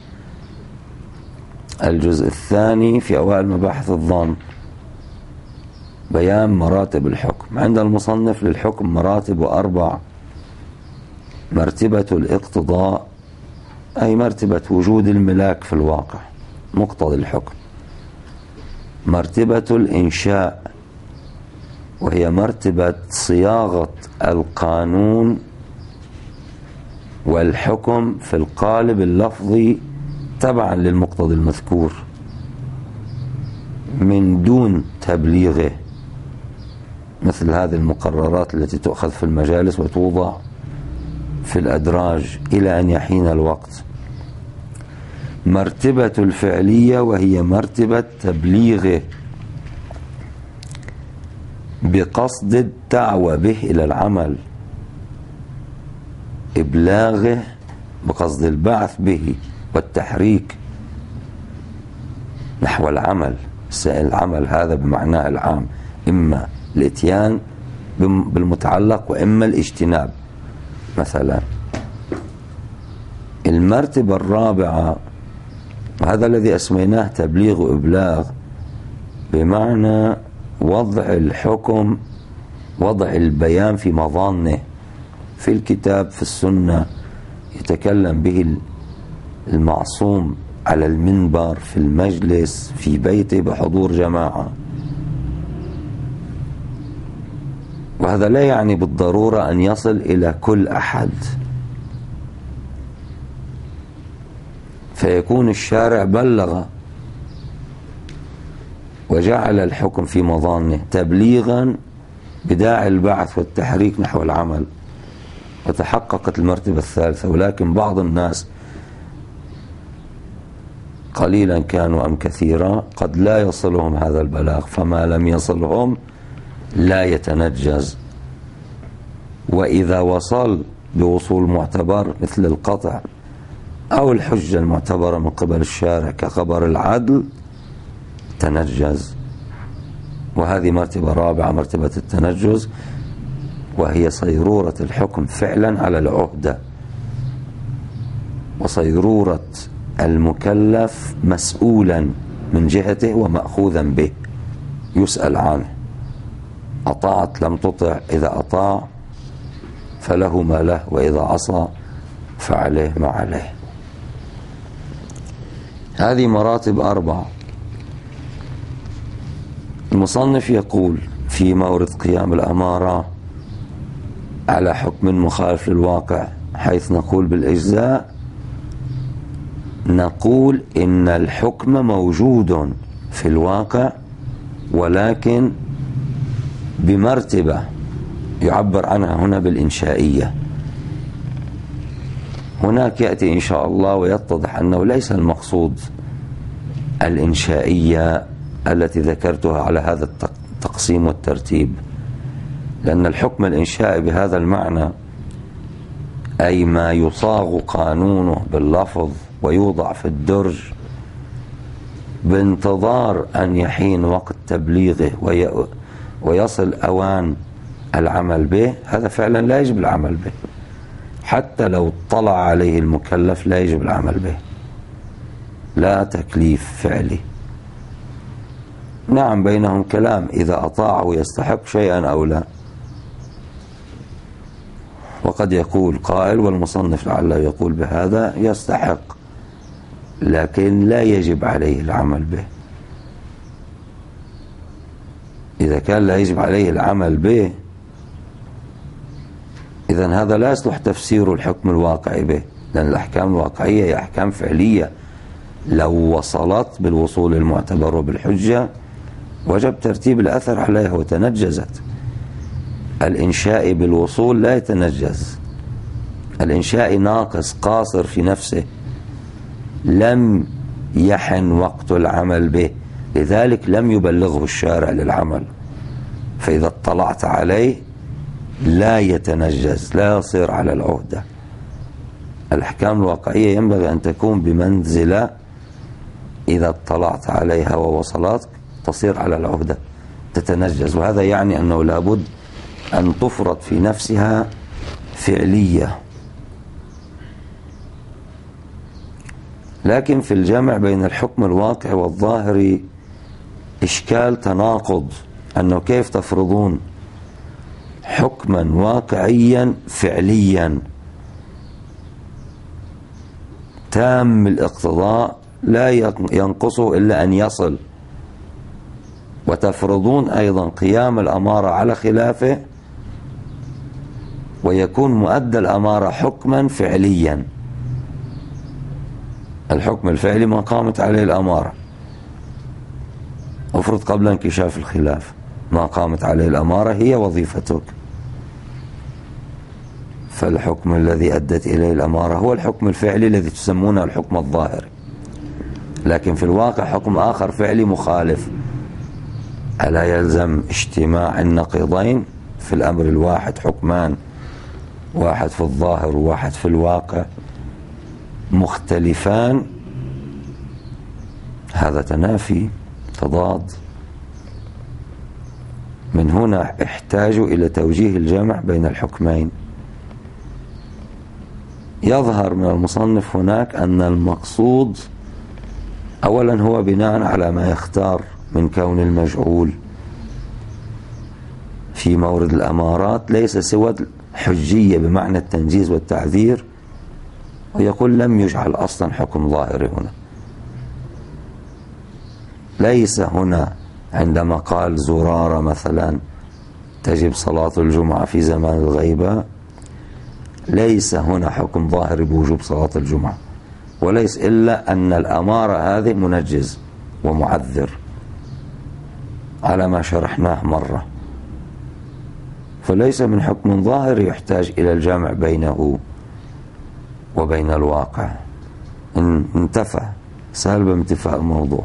الجزء الثاني في أوائل مباحث الظن بيان مراتب الحكم. عند المصنف للحكم مراتب وأربع: مرتبة الاقتضاء، أي مرتبة وجود الملاك في الواقع مقتضي الحكم. مرتبة الإنشاء، وهي مرتبة صياغة القانون والحكم في القالب اللفظي تبعا للمقتضى المذكور من دون تبليغه، مثل هذه المقررات التي تؤخذ في المجالس وتوضع في الأدراج إلى أن يحين الوقت. مرتبة الفعلية، وهي مرتبة تبليغه بقصد الدعوة به إلى العمل، إبلاغه بقصد البعث به والتحريك نحو العمل. العمل هذا بمعناه العام، إما الاتيان بالمتعلق وإما الاجتناب مثلا. المرتبة الرابعة، وهذا الذي أسميناه تبليغ وإبلاغ، بمعنى وضع الحكم، وضع البيان في مظانه، في الكتاب، في السنة، يتكلم به المعصوم على المنبر، في المجلس، في بيته بحضور جماعة. وهذا لا يعني بالضرورة أن يصل إلى كل أحد، فيكون الشارع بلغ وجعل الحكم في مظانه تبليغا بداعي البعث والتحريك نحو العمل، وتحققت المرتبة الثالثة. ولكن بعض الناس قليلا كانوا أم كثيرا قد لا يصلهم هذا البلاغ، فما لم يصلهم لا يتنجز، وإذا وصل بوصول معتبر مثل القطع أو الحجة المعتبرة من قبل الشارع كخبر العدل تنجز. وهذه مرتبة رابعة، مرتبة التنجز، وهي صيرورة الحكم فعلا على العهدة، وصيرورة المكلف مسؤولا من جهته ومأخوذا به، يسأل عنه، أطاعت لم تطع، إذا أطاع فله ما له، وإذا عصى فعليه ما عليه. هذه مراتب أربعة. المصنف يقول في مورد قيام الأمارة على حكم مخالف للواقع، حيث نقول بالإجزاء نقول إن الحكم موجود في الواقع، ولكن بمرتبة يعبر عنها هنا بالإنشائية. هناك يأتي إن شاء الله ويتضح أنه ليس المقصود الإنشائية التي ذكرتها على هذا التقسيم والترتيب، لأن الحكم الإنشائي بهذا المعنى أي ما يصاغ قانونه باللفظ ويوضع في الدرج بانتظار أن يحين وقت تبليغه ويصل أوان العمل به، هذا فعلا لا يجب العمل به، حتى لو اطلع عليه المكلف لا يجب العمل به، لا تكليف فعلي. نعم بينهم كلام إذا أطاعه يستحق شيئا أو لا، وقد يقول قائل والمصنف لعله يقول بهذا يستحق، لكن لا يجب عليه العمل به. إذا كان لا يجب عليه العمل به إذن هذا لا يصلح تفسير الحكم الواقعي به، لأن الأحكام الواقعية هي أحكام فعلية، لو وصلت بالوصول المعتبر وبالحجة وجب ترتيب الأثر عليها وتنجزت. الإنشاء بالوصول لا يتنجز، الإنشاء ناقص قاصر في نفسه، لم يحن وقت العمل به، لذلك لم يبلغه الشارع للعمل، فإذا اطلعت عليه لا يتنجز، لا يصير على العهدة. الأحكام الواقعية ينبغي أن تكون بمنزلة إذا اطلعت عليها ووصلتك تصير على العهدة تتنجز، وهذا يعني أنه لابد أن تفرض في نفسها فعلية. لكن في الجمع بين الحكم الواقع والظاهري إشكال تناقض، أنه كيف تفرضون حكما واقعيا فعليا تام الاقتضاء لا ينقصه إلا أن يصل، وتفرضون أيضا قيام الأمارة على خلافه ويكون مؤدى الأمارة حكما فعليا. الحكم الفعلي ما قامت عليه الأمارة، افرض قبل انكشاف الخلاف ما قامت عليه الأمارة هي وظيفتك، فالحكم الذي أدت إليه الأمارة هو الحكم الفعلي الذي تسمونه الحكم الظاهري. لكن في الواقع حكم آخر فعلي مخالف، ألا يلزم اجتماع النقيضين في الأمر الواحد، حكمان واحد في الظاهر وواحد في الواقع مختلفان، هذا تنافي تضاد. من هنا احتاجوا إلى توجيه الجمع بين الحكمين. يظهر من المصنف هناك أن المقصود أولا هو بناء على ما يختار من كون المجعول في مورد الأمارات ليس سوى حجية بمعنى التنجيز والتعذير، ويقول لم يجعل أصلا حكم ظاهري هنا. ليس هنا عندما قال زرارة مثلا تجب صلاة الجمعة في زمان الغيبة، ليس هنا حكم ظاهري بوجوب صلاة الجمعة، وليس إلا أن الأمارة هذه منجز ومعذر، على ما شرحناه مرة، فليس من حكم ظاهر يحتاج إلى الجمع بينه وبين الواقع، انتفى، سهل بانتفاء الموضوع.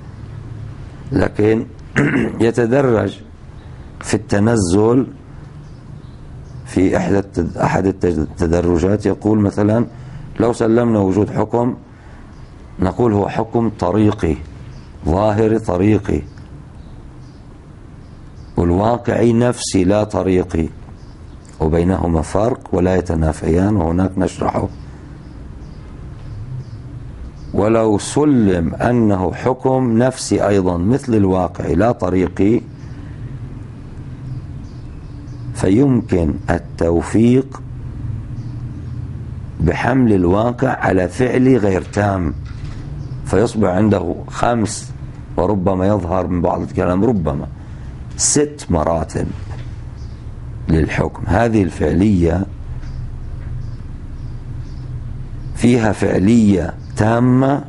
لكن يتدرج في التنزل في أحد التدرجات، يقول مثلا لو سلمنا وجود حكم نقول هو حكم طريقي ظاهري طريقي، والواقعي نفسي لا طريقي، وبينهما فرق ولا يتنافيان، وهناك نشرحه. ولو سلم أنه حكم نفسي أيضا مثل الواقعي لا طريقي، فيمكن التوفيق بحمل الواقع على فعل غير تام، فيصبح عنده خمس، وربما يظهر من بعض الكلام ربما ست مراتب للحكم. هذه الفعلية فيها فعلية تامة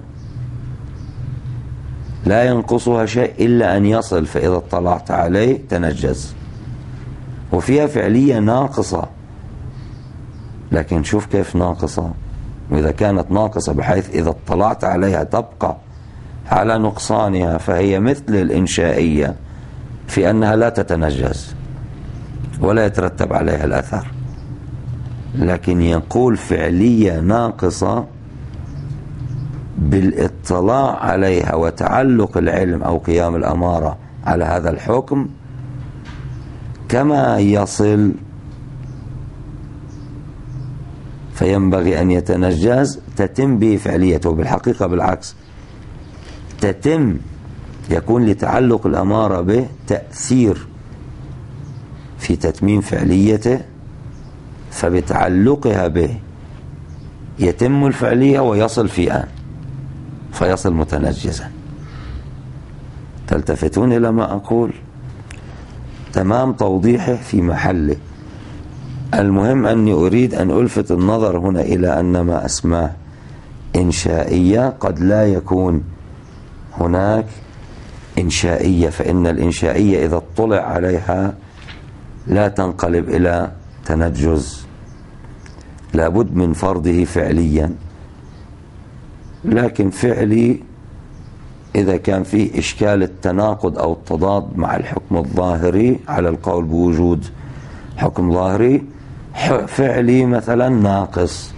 لا ينقصها شيء إلا أن يصل، فإذا اطلعت عليه تنجز. وفيها فعلية ناقصة، لكن شوف كيف ناقصة، وإذا كانت ناقصة بحيث إذا اطلعت عليها تبقى على نقصانها، فهي مثل الإنشائية في أنها لا تتنجز ولا يترتب عليها الأثر. لكن يقول فعلية ناقصة بالاطلاع عليها وتعلق العلم أو قيام الأمارة على هذا الحكم كما يصل، فينبغي أن يتنجز، تتم به فعليته. بالحقيقة بالعكس، تتم، يكون لتعلق الأمارة به تأثير في تتميم فعليته، فبتعلقها به يتم الفعلية ويصل في آن، فيصل متنجزا. تلتفتون إلى ما أقول؟ تمام توضيحه في محله. المهم أني أريد أن ألفت النظر هنا إلى أن ما أسماه إنشائية قد لا يكون هناك إنشائية، فإن الإنشائية إذا اطلع عليها لا تنقلب إلى تنجز، لابد من فرضه فعليا. لكن فعلي إذا كان فيه إشكال التناقض أو التضاد مع الحكم الظاهري على القول بوجود حكم ظاهري، فعلي مثلا ناقص،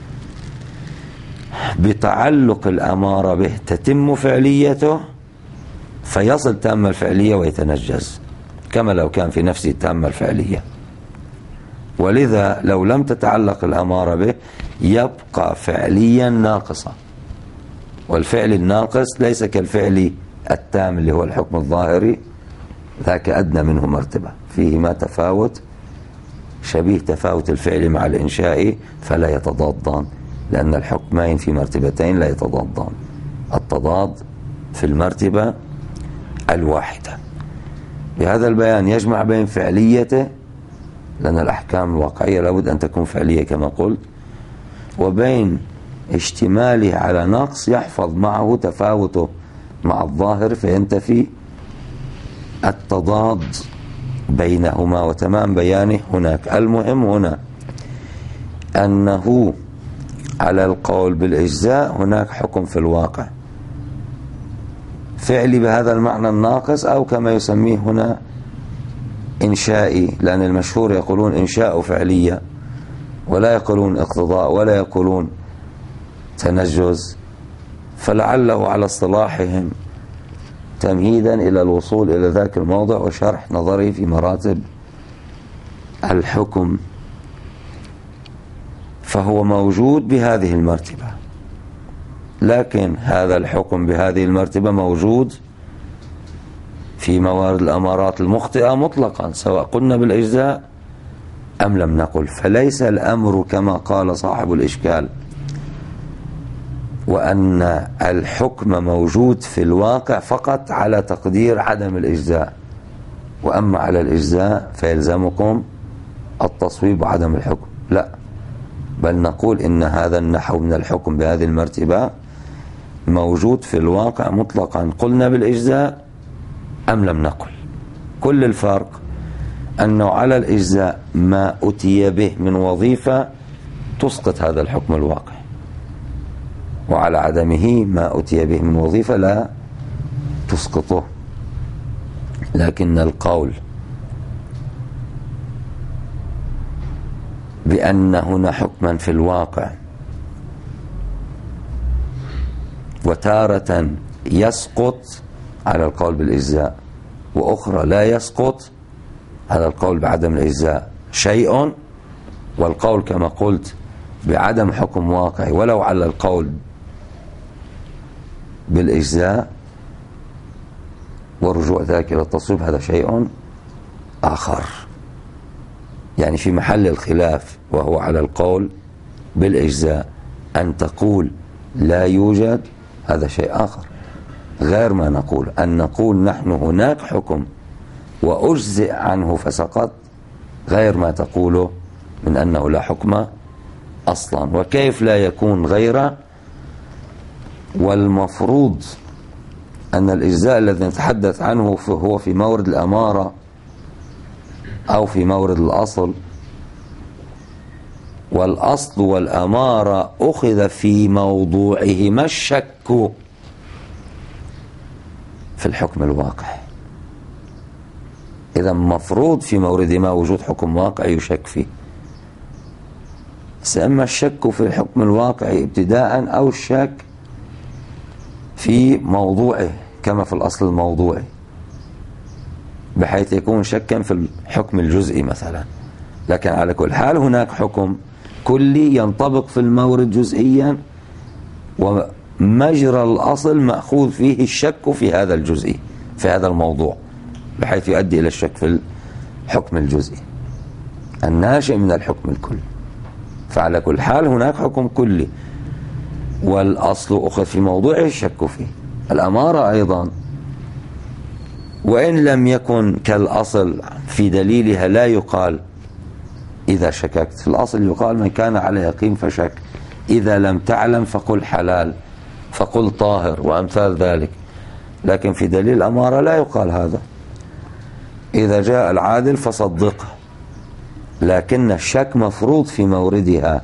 بتعلق الأمارة به تتم فعليته فيصل تام الفعلية ويتنجز، كما لو كان في نفسه تام الفعلية. ولذا لو لم تتعلق الأمارة به يبقى فعليا ناقصا، والفعل الناقص ليس كالفعل التام اللي هو الحكم الظاهري، ذاك أدنى منه مرتبة، فيه ما تفاوت شبيه تفاوت الفعل مع الإنشاء، فلا يتضادان، لأن الحكمين في مرتبتين لا يتضادان، التضاد في المرتبة الواحدة. بهذا البيان يجمع بين فعليته، لأن الأحكام الواقعية لابد أن تكون فعلية كما قلت، وبين اشتماله على نقص يحفظ معه تفاوته مع الظاهر، فينتفي التضاد بينهما، وتمام بيانه هناك. المهم هنا أنه على القول بالإجزاء هناك حكم في الواقع فعلي بهذا المعنى الناقص، أو كما يسميه هنا إنشائي، لأن المشهور يقولون إنشاء فعلية ولا يقولون اقتضاء ولا يقولون تنجز، فلعله على اصطلاحهم تمهيدا إلى الوصول إلى ذاك الموضع وشرح نظري في مراتب الحكم، فهو موجود بهذه المرتبة. لكن هذا الحكم بهذه المرتبة موجود في موارد الأمارات المخطئة مطلقا، سواء قلنا بالإجزاء أم لم نقل. فليس الأمر كما قال صاحب الإشكال، وأن الحكم موجود في الواقع فقط على تقدير عدم الإجزاء، وأما على الإجزاء فيلزمكم التصويب وعدم الحكم. لا، بل نقول إن هذا النحو من الحكم بهذه المرتبة موجود في الواقع مطلقا، قلنا بالإجزاء أم لم نقل؟ كل الفرق أنه على الإجزاء ما أتي به من وظيفة تسقط هذا الحكم الواقع، وعلى عدمه ما أتي به من وظيفة لا تسقطه. لكن القول بأن هنا حكما في الواقع وتارة يسقط على القول بالإجزاء وأخرى لا يسقط، هذا القول بعدم الإجزاء شيء، والقول كما قلت بعدم حكم واقعي ولو على القول بالإجزاء ورجوع ذلك إلى التصويب هذا شيء آخر. يعني في محل الخلاف وهو على القول بالإجزاء أن تقول لا يوجد هذا شيء آخر غير ما نقول. أن نقول نحن هناك حكم وأجزئ عنه فسقط غير ما تقوله من أنه لا حكم أصلا. وكيف لا يكون غيره والمفروض أن الإجزاء الذي نتحدث عنه هو في مورد الأمارة أو في مورد الأصل، والأصل والأمارة أخذ في موضوعهما الشك في الحكم الواقع. إذا مفروض في موردهما وجود حكم واقع يشك فيه، سأما الشك في الحكم الواقع ابتداء أو الشك في موضوعه كما في الأصل الموضوعي، بحيث يكون شكا في الحكم الجزئي مثلا. لكن على كل حال هناك حكم كلي ينطبق في المورد جزئيا، ومجرى الأصل مأخوذ فيه الشك في هذا الجزئي في هذا الموضوع، بحيث يؤدي إلى الشك في الحكم الجزئي الناشئ من الحكم الكلي. فعلى كل حال هناك حكم كلي والأصل أخذ في موضوعه الشك فيه. الأمارة أيضا وإن لم يكن كالأصل في دليلها لا يقال إذا شككت، في الأصل يقال من كان على يقين فشك، إذا لم تعلم فقل حلال فقل طاهر وأمثال ذلك. لكن في دليل الأمارة لا يقال هذا، إذا جاء العادل فصدقه. لكن الشك مفروض في موردها،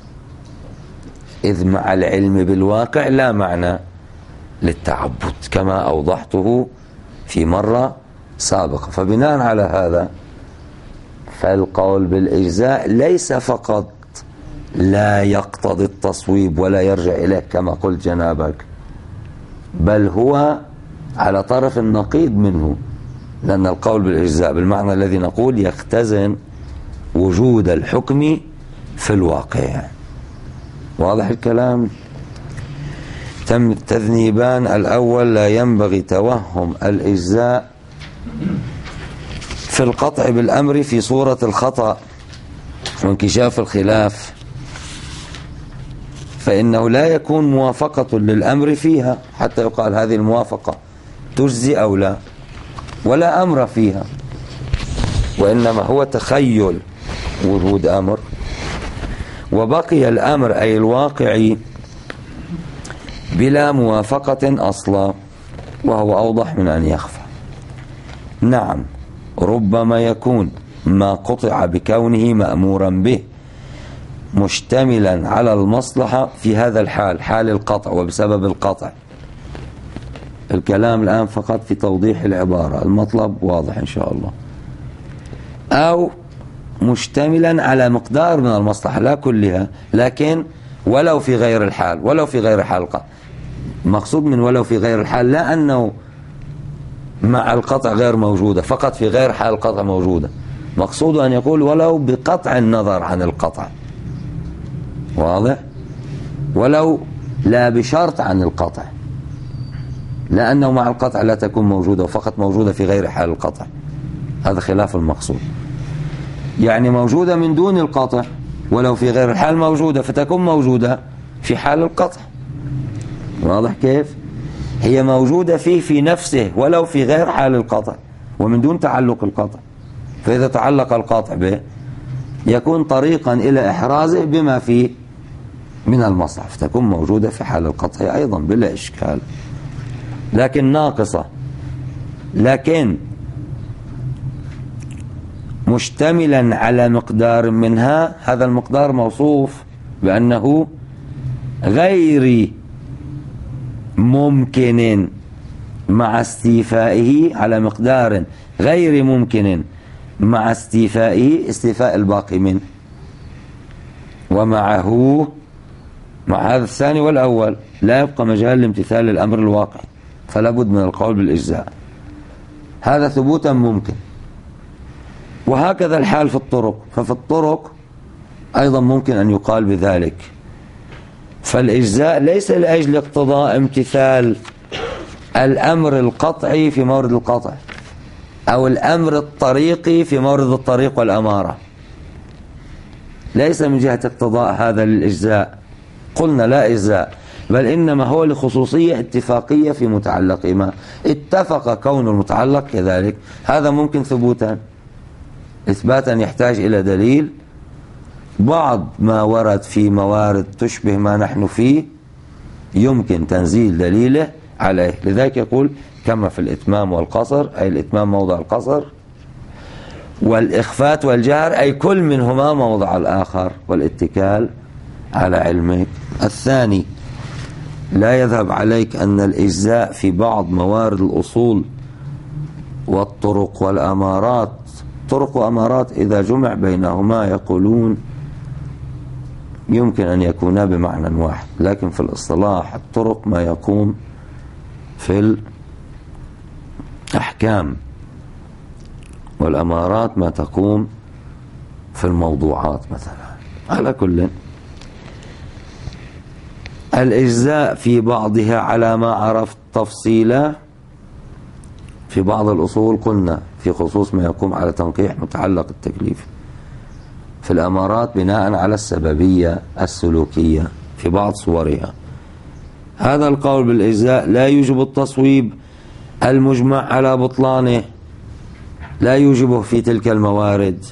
إذ مع العلم بالواقع لا معنى للتعبد كما أوضحته في مرة سابقة. فبناء على هذا فالقول بالإجزاء ليس فقط لا يقتضي التصويب ولا يرجع إليه كما قلت جنابك، بل هو على طرف النقيض منه، لأن القول بالإجزاء بالمعنى الذي نقول يختزن وجود الحكم في الواقع. واضح الكلام؟ تم التذنيبان. الأول لا ينبغي توهم الإجزاء في القطع بالأمر في صورة الخطأ وانكشاف الخلاف، فإنه لا يكون موافقة للأمر فيها حتى يقال هذه الموافقة تجزي أو لا، ولا أمر فيها، وإنما هو تخيل وجود أمر، وبقي الأمر أي الواقعي بلا موافقة أصلا، وهو أوضح من أن يخفى. نعم، ربما يكون ما قطع بكونه مأمورا به مشتملا على المصلحة في هذا الحال، حال القطع وبسبب القطع. الكلام الآن فقط في توضيح العبارة، المطلب واضح إن شاء الله. أو مشتملا على مقدار من المصلحة لا كلها، لكن ولو في غير الحال، ولو في غير حال القطع. مقصود من ولو في غير الحال لا أنه مع القطع غير موجودة، فقط في غير حال القطع موجودة. مقصود أن يقول ولو بقطع النظر عن القطع، واضح؟ ولو لا بشرط عن القطع، لأنه مع القطع لا تكون موجودة وفقط موجودة في غير حال القطع، هذا خلاف المقصود. يعني موجودة من دون القطع ولو في غير الحال موجودة، فتكون موجودة في حال القطع. واضح كيف؟ هي موجودة فيه في نفسه ولو في غير حال القطع ومن دون تعلق القطع، فإذا تعلق القطع به يكون طريقا إلى إحرازه بما فيه من المصلحة، فتكون موجودة في حال القطع أيضا بلا إشكال، لكن ناقصة لكن مشتملا على مقدار منها، هذا المقدار موصوف بأنه غير ممكن مع استيفائه، على مقدار غير ممكن مع استيفائه، استيفاء الباقي منه، ومعه مع هذا الثاني والأول لا يبقى مجال لامتثال الأمر الواقعي، فلا بد من القول بالإجزاء. هذا ثبوتا ممكن. وهكذا الحال في الطرق، ففي الطرق أيضا ممكن أن يقال بذلك. فالإجزاء ليس لأجل اقتضاء امتثال الأمر القطعي في مورد القطع، أو الأمر الطريقي في مورد الطريق والأمارة، ليس من جهة اقتضاء هذا للإجزاء، قلنا لا إجزاء، بل إنما هو لخصوصية اتفاقية في متعلقهما، اتفق كون المتعلق كذلك. هذا ممكن ثبوتا، إثباتا يحتاج إلى دليل. بعض ما ورد في موارد تشبه ما نحن فيه يمكن تنزيل دليله عليه، لذلك يقول كما في الإتمام والقصر، أي الإتمام موضع القصر، والإخفات والجهر أي كل منهما موضع الآخر، والاتكال على علمك. الثاني، لا يذهب عليك أن الإجزاء في بعض موارد الأصول والطرق والأمارات، طرق وأمارات إذا جمع بينهما يقولون يمكن أن يكونا بمعنى واحد، لكن في الاصطلاح الطرق ما يقوم في الأحكام، والأمارات ما تقوم في الموضوعات مثلا. على كل، الإجزاء في بعضها على ما عرفت تفصيلا في بعض الأصول قلنا في خصوص ما يقوم على تنقيح متعلق التكليف، في الأمارات بناء على السببية السلوكية في بعض صورها. هذا القول بالإجزاء لا يوجب التصويب المجمع على بطلانه، لا يوجبه في تلك الموارد،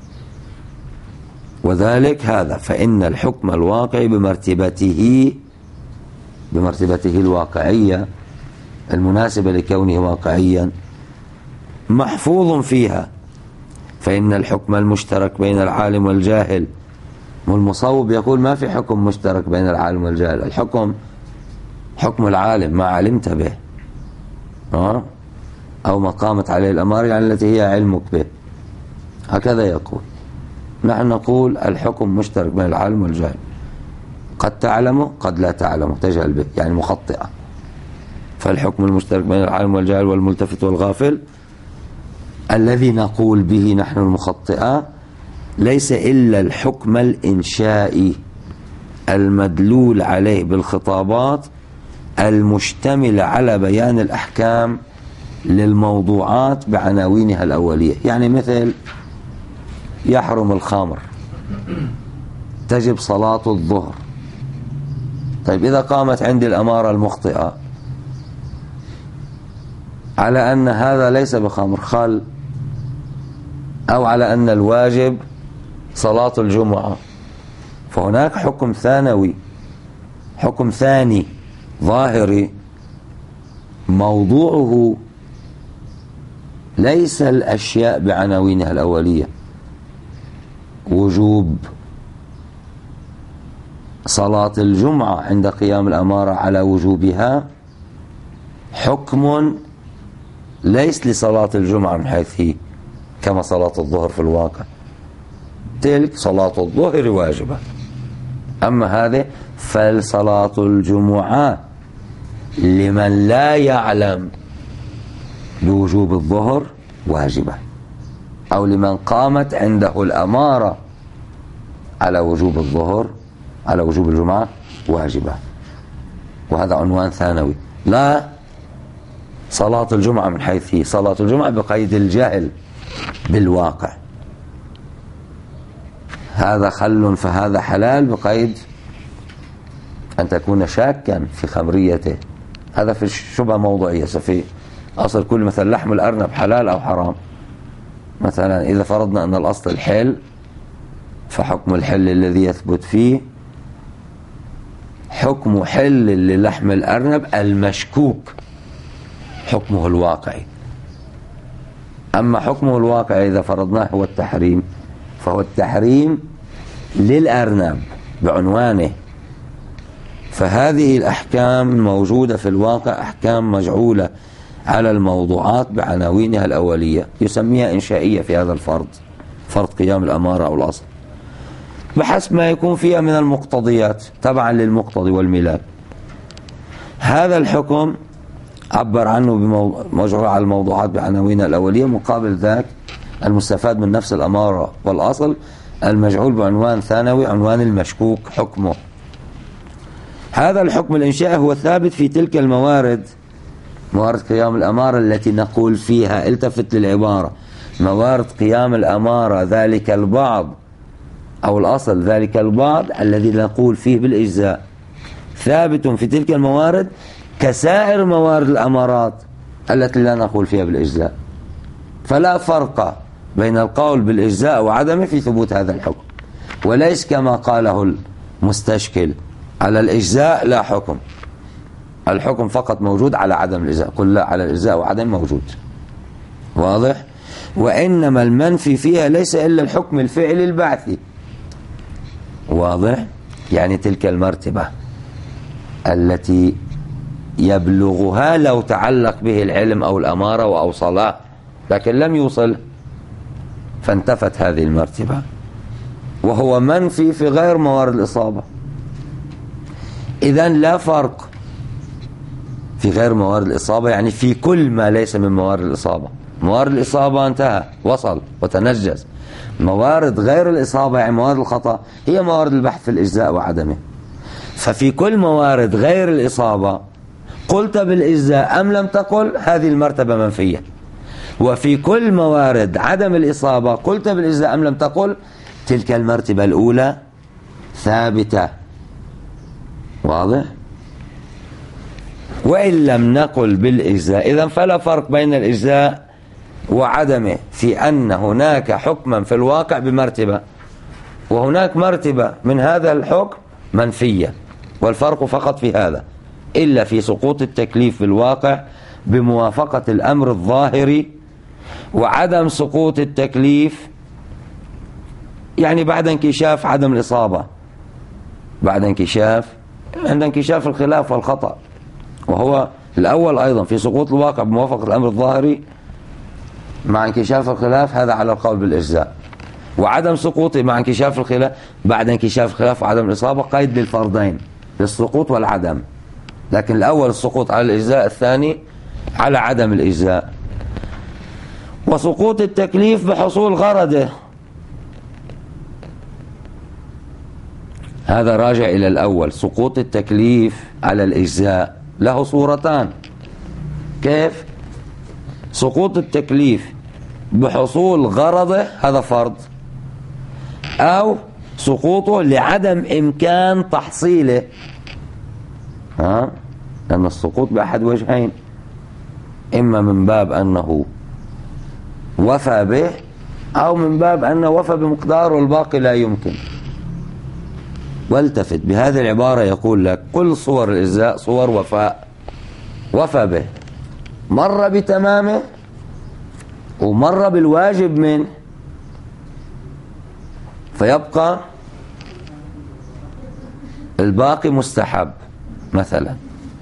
وذلك هذا فإن الحكم الواقعي بمرتبته بمرتبته الواقعية المناسبة لكونه واقعيا محفوظ فيها، فإن الحكم المشترك بين العالم والجاهل، والمصوب يقول ما في حكم مشترك بين العالم والجاهل، الحكم حكم العالم ما علمت به أه؟ أو ما قامت عليه الأمارة، يعني التي هي علمك به، هكذا يقول. نحن نقول الحكم مشترك بين العالم والجاهل، قد تعلمه قد لا تعلمه، تجهل به يعني مخطئة. فالحكم المشترك بين العالم والجاهل والملتفت والغافل الذي نقول به نحن المخطئة ليس إلا الحكم الإنشائي المدلول عليه بالخطابات المشتمل على بيان الأحكام للموضوعات بعناوينها الأولية. يعني مثل يحرم الخمر، تجب صلاة الظهر. طيب إذا قامت عندي الأمارة المخطئة على أن هذا ليس بخمر خل، أو على أن الواجب صلاة الجمعة، فهناك حكم ثانوي، حكم ثاني ظاهري موضوعه ليس الأشياء بعناوينها الأولية، وجوب صلاة الجمعة عند قيام الأمارة على وجوبها حكم ليس لصلاة الجمعة من حيث هي كما صلاة الظهر في الواقع، تلك صلاة الظهر واجبة، أما هذه فالصلاة الجمعة لمن لا يعلم بوجوب الظهر واجبة، أو لمن قامت عنده الأمارة على وجوب الظهر على وجوب الجمعة واجبة. وهذا عنوان ثانوي، لا صلاة الجمعة من حيث هي صلاة الجمعة بقيد الجهل بالواقع، هذا خل فهذا حلال بقيد أن تكون شاكا في خمريته، هذا في الشبهة موضوعية. في أصل كل مثل لحم الأرنب حلال أو حرام، مثلا إذا فرضنا أن الأصل الحل فحكم الحل الذي يثبت فيه حكم حل للحم الأرنب المشكوك حكمه الواقعي، أما حكمه الواقع إذا فرضناه هو التحريم، فهو التحريم للأرنب بعنوانه. فهذه الأحكام موجودة في الواقع، أحكام مجعولة على الموضوعات بعناوينها الأولية، يسميها إنشائية في هذا الفرض، فرض قيام الأمارة أو الأصل، بحسب ما يكون فيها من المقتضيات تبعا للمقتضي والملاك. هذا الحكم عبر عنه بمجعول على الموضوعات بعناوينها الأولية، مقابل ذاك المستفاد من نفس الأمارة والأصل المجعول بعنوان ثانوي، عنوان المشكوك حكمه. هذا الحكم الإنشائي هو ثابت في تلك الموارد، موارد قيام الأمارة التي نقول فيها، التفت للعبارة، موارد قيام الأمارة ذلك البعض أو الأصل ذلك البعض الذي نقول فيه بالإجزاء، ثابت في تلك الموارد كسائر موارد الأمارات التي لا نقول فيها بالإجزاء. فلا فرق بين القول بالإجزاء وعدمه في ثبوت هذا الحكم، وليس كما قاله المستشكل على الإجزاء لا حكم، الحكم فقط موجود على عدم الإجزاء، قل لا، على الإجزاء وعدم موجود. واضح؟ وإنما المنفي فيها ليس إلا الحكم الفعلي البعثي. واضح؟ يعني تلك المرتبة التي يبلغها لو تعلق به العلم أو الأمارة وأوصلها، لكن لم يوصل فانتفت هذه المرتبة، وهو منفي في غير موارد الإصابة. إذن لا فرق في غير موارد الإصابة، يعني في كل ما ليس من موارد الإصابة. موارد الإصابة انتهى، وصل وتنجز. موارد غير الإصابة يعني موارد الخطأ هي موارد البحث في الإجزاء وعدمه. ففي كل موارد غير الإصابة قلت بالإجزاء أم لم تقل، هذه المرتبة منفية. وفي كل موارد عدم الإصابة قلت بالإجزاء أم لم تقل، تلك المرتبة الأولى ثابتة. واضح؟ وإن لم نقل بالإجزاء إذن فلا فرق بين الإجزاء وعدمه، في أن هناك حكما في الواقع بمرتبة، وهناك مرتبة من هذا الحكم منفية، والفرق فقط في هذا، إلا في سقوط التكليف في الواقع بموافقة الأمر الظاهري، وعدم سقوط التكليف يعني بعد انكشاف عدم الإصابة، بعد انكشاف عند انكشاف الخلاف والخطأ، وهو الأول أيضا في سقوط الواقع بموافقة الأمر الظاهري مع انكشاف الخلاف، هذا على القول بالإجزاء. وعدم سقوطه مع انكشاف الخلاف بعد انكشاف الخلاف وعدم الإصابة قيد للفرضين، للسقوط والعدم، لكن الأول السقوط على الإجزاء، الثاني على عدم الإجزاء. وسقوط التكليف بحصول غرضه، هذا راجع إلى الأول. سقوط التكليف على الإجزاء له صورتان. كيف؟ سقوط التكليف بحصول غرضه، هذا فرض، أو سقوطه لعدم إمكان تحصيله، ها؟ لأن السقوط بأحد وجهين، إما من باب أنه وفى به، أو من باب أنه وفى بمقدار والباقي لا يمكن. والتفت بهذه العبارة، يقول لك كل صور الإجزاء صور وفاء، وفى به، مر بتمامه ومر بالواجب منه، فيبقى الباقي مستحب مثلا،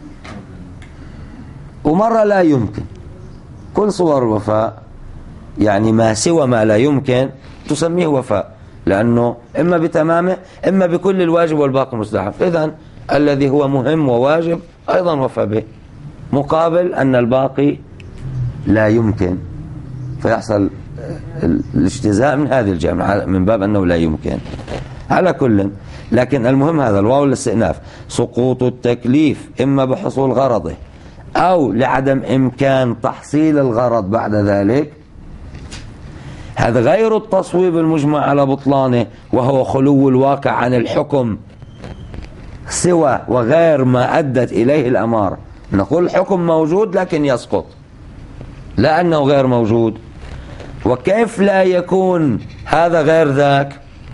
ومرة لا يمكن. كل صور الوفاء يعني ما سوى ما لا يمكن تسميه وفاء، لأنه إما بتمامه إما بكل الواجب والباقي مستحب. إذن الذي هو مهم وواجب أيضا وفى به، مقابل أن الباقي لا يمكن، فيحصل الاجتزاء من هذه الجمع من باب أنه لا يمكن. على كل، لكن المهم هذا الواو الاستئناف. سقوط التكليف إما بحصول غرضه أو لعدم إمكان تحصيل الغرض بعد ذلك، هذا غير التصويب المجمع على بطلانه، وهو خلو الواقع عن الحكم سوى وغير ما أدت إليه الأمارة. نقول الحكم موجود لكن يسقط، لا أنه غير موجود. وكيف لا يكون هذا غير ذاك؟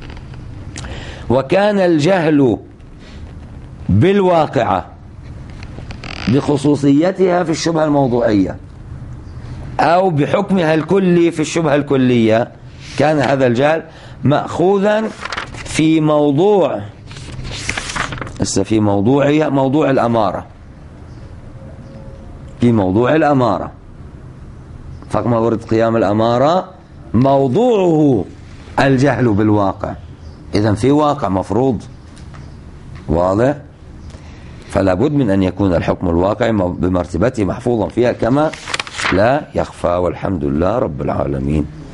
وكان الجهل بالواقعة بخصوصيتها في الشبهة الموضوعية أو بحكمها الكلي في الشبهة الكلية، كان هذا الجهل مأخوذا في موضوع في موضوع موضوع الأمارة في موضوع الأمارة فكما ورد قيام الأمارة موضوعه الجهل بالواقع، إذن في واقع مفروض واضح، فلا بد من أن يكون الحكم الواقعي بمرتبته محفوظا فيها كما لا يخفى. والحمد لله رب العالمين.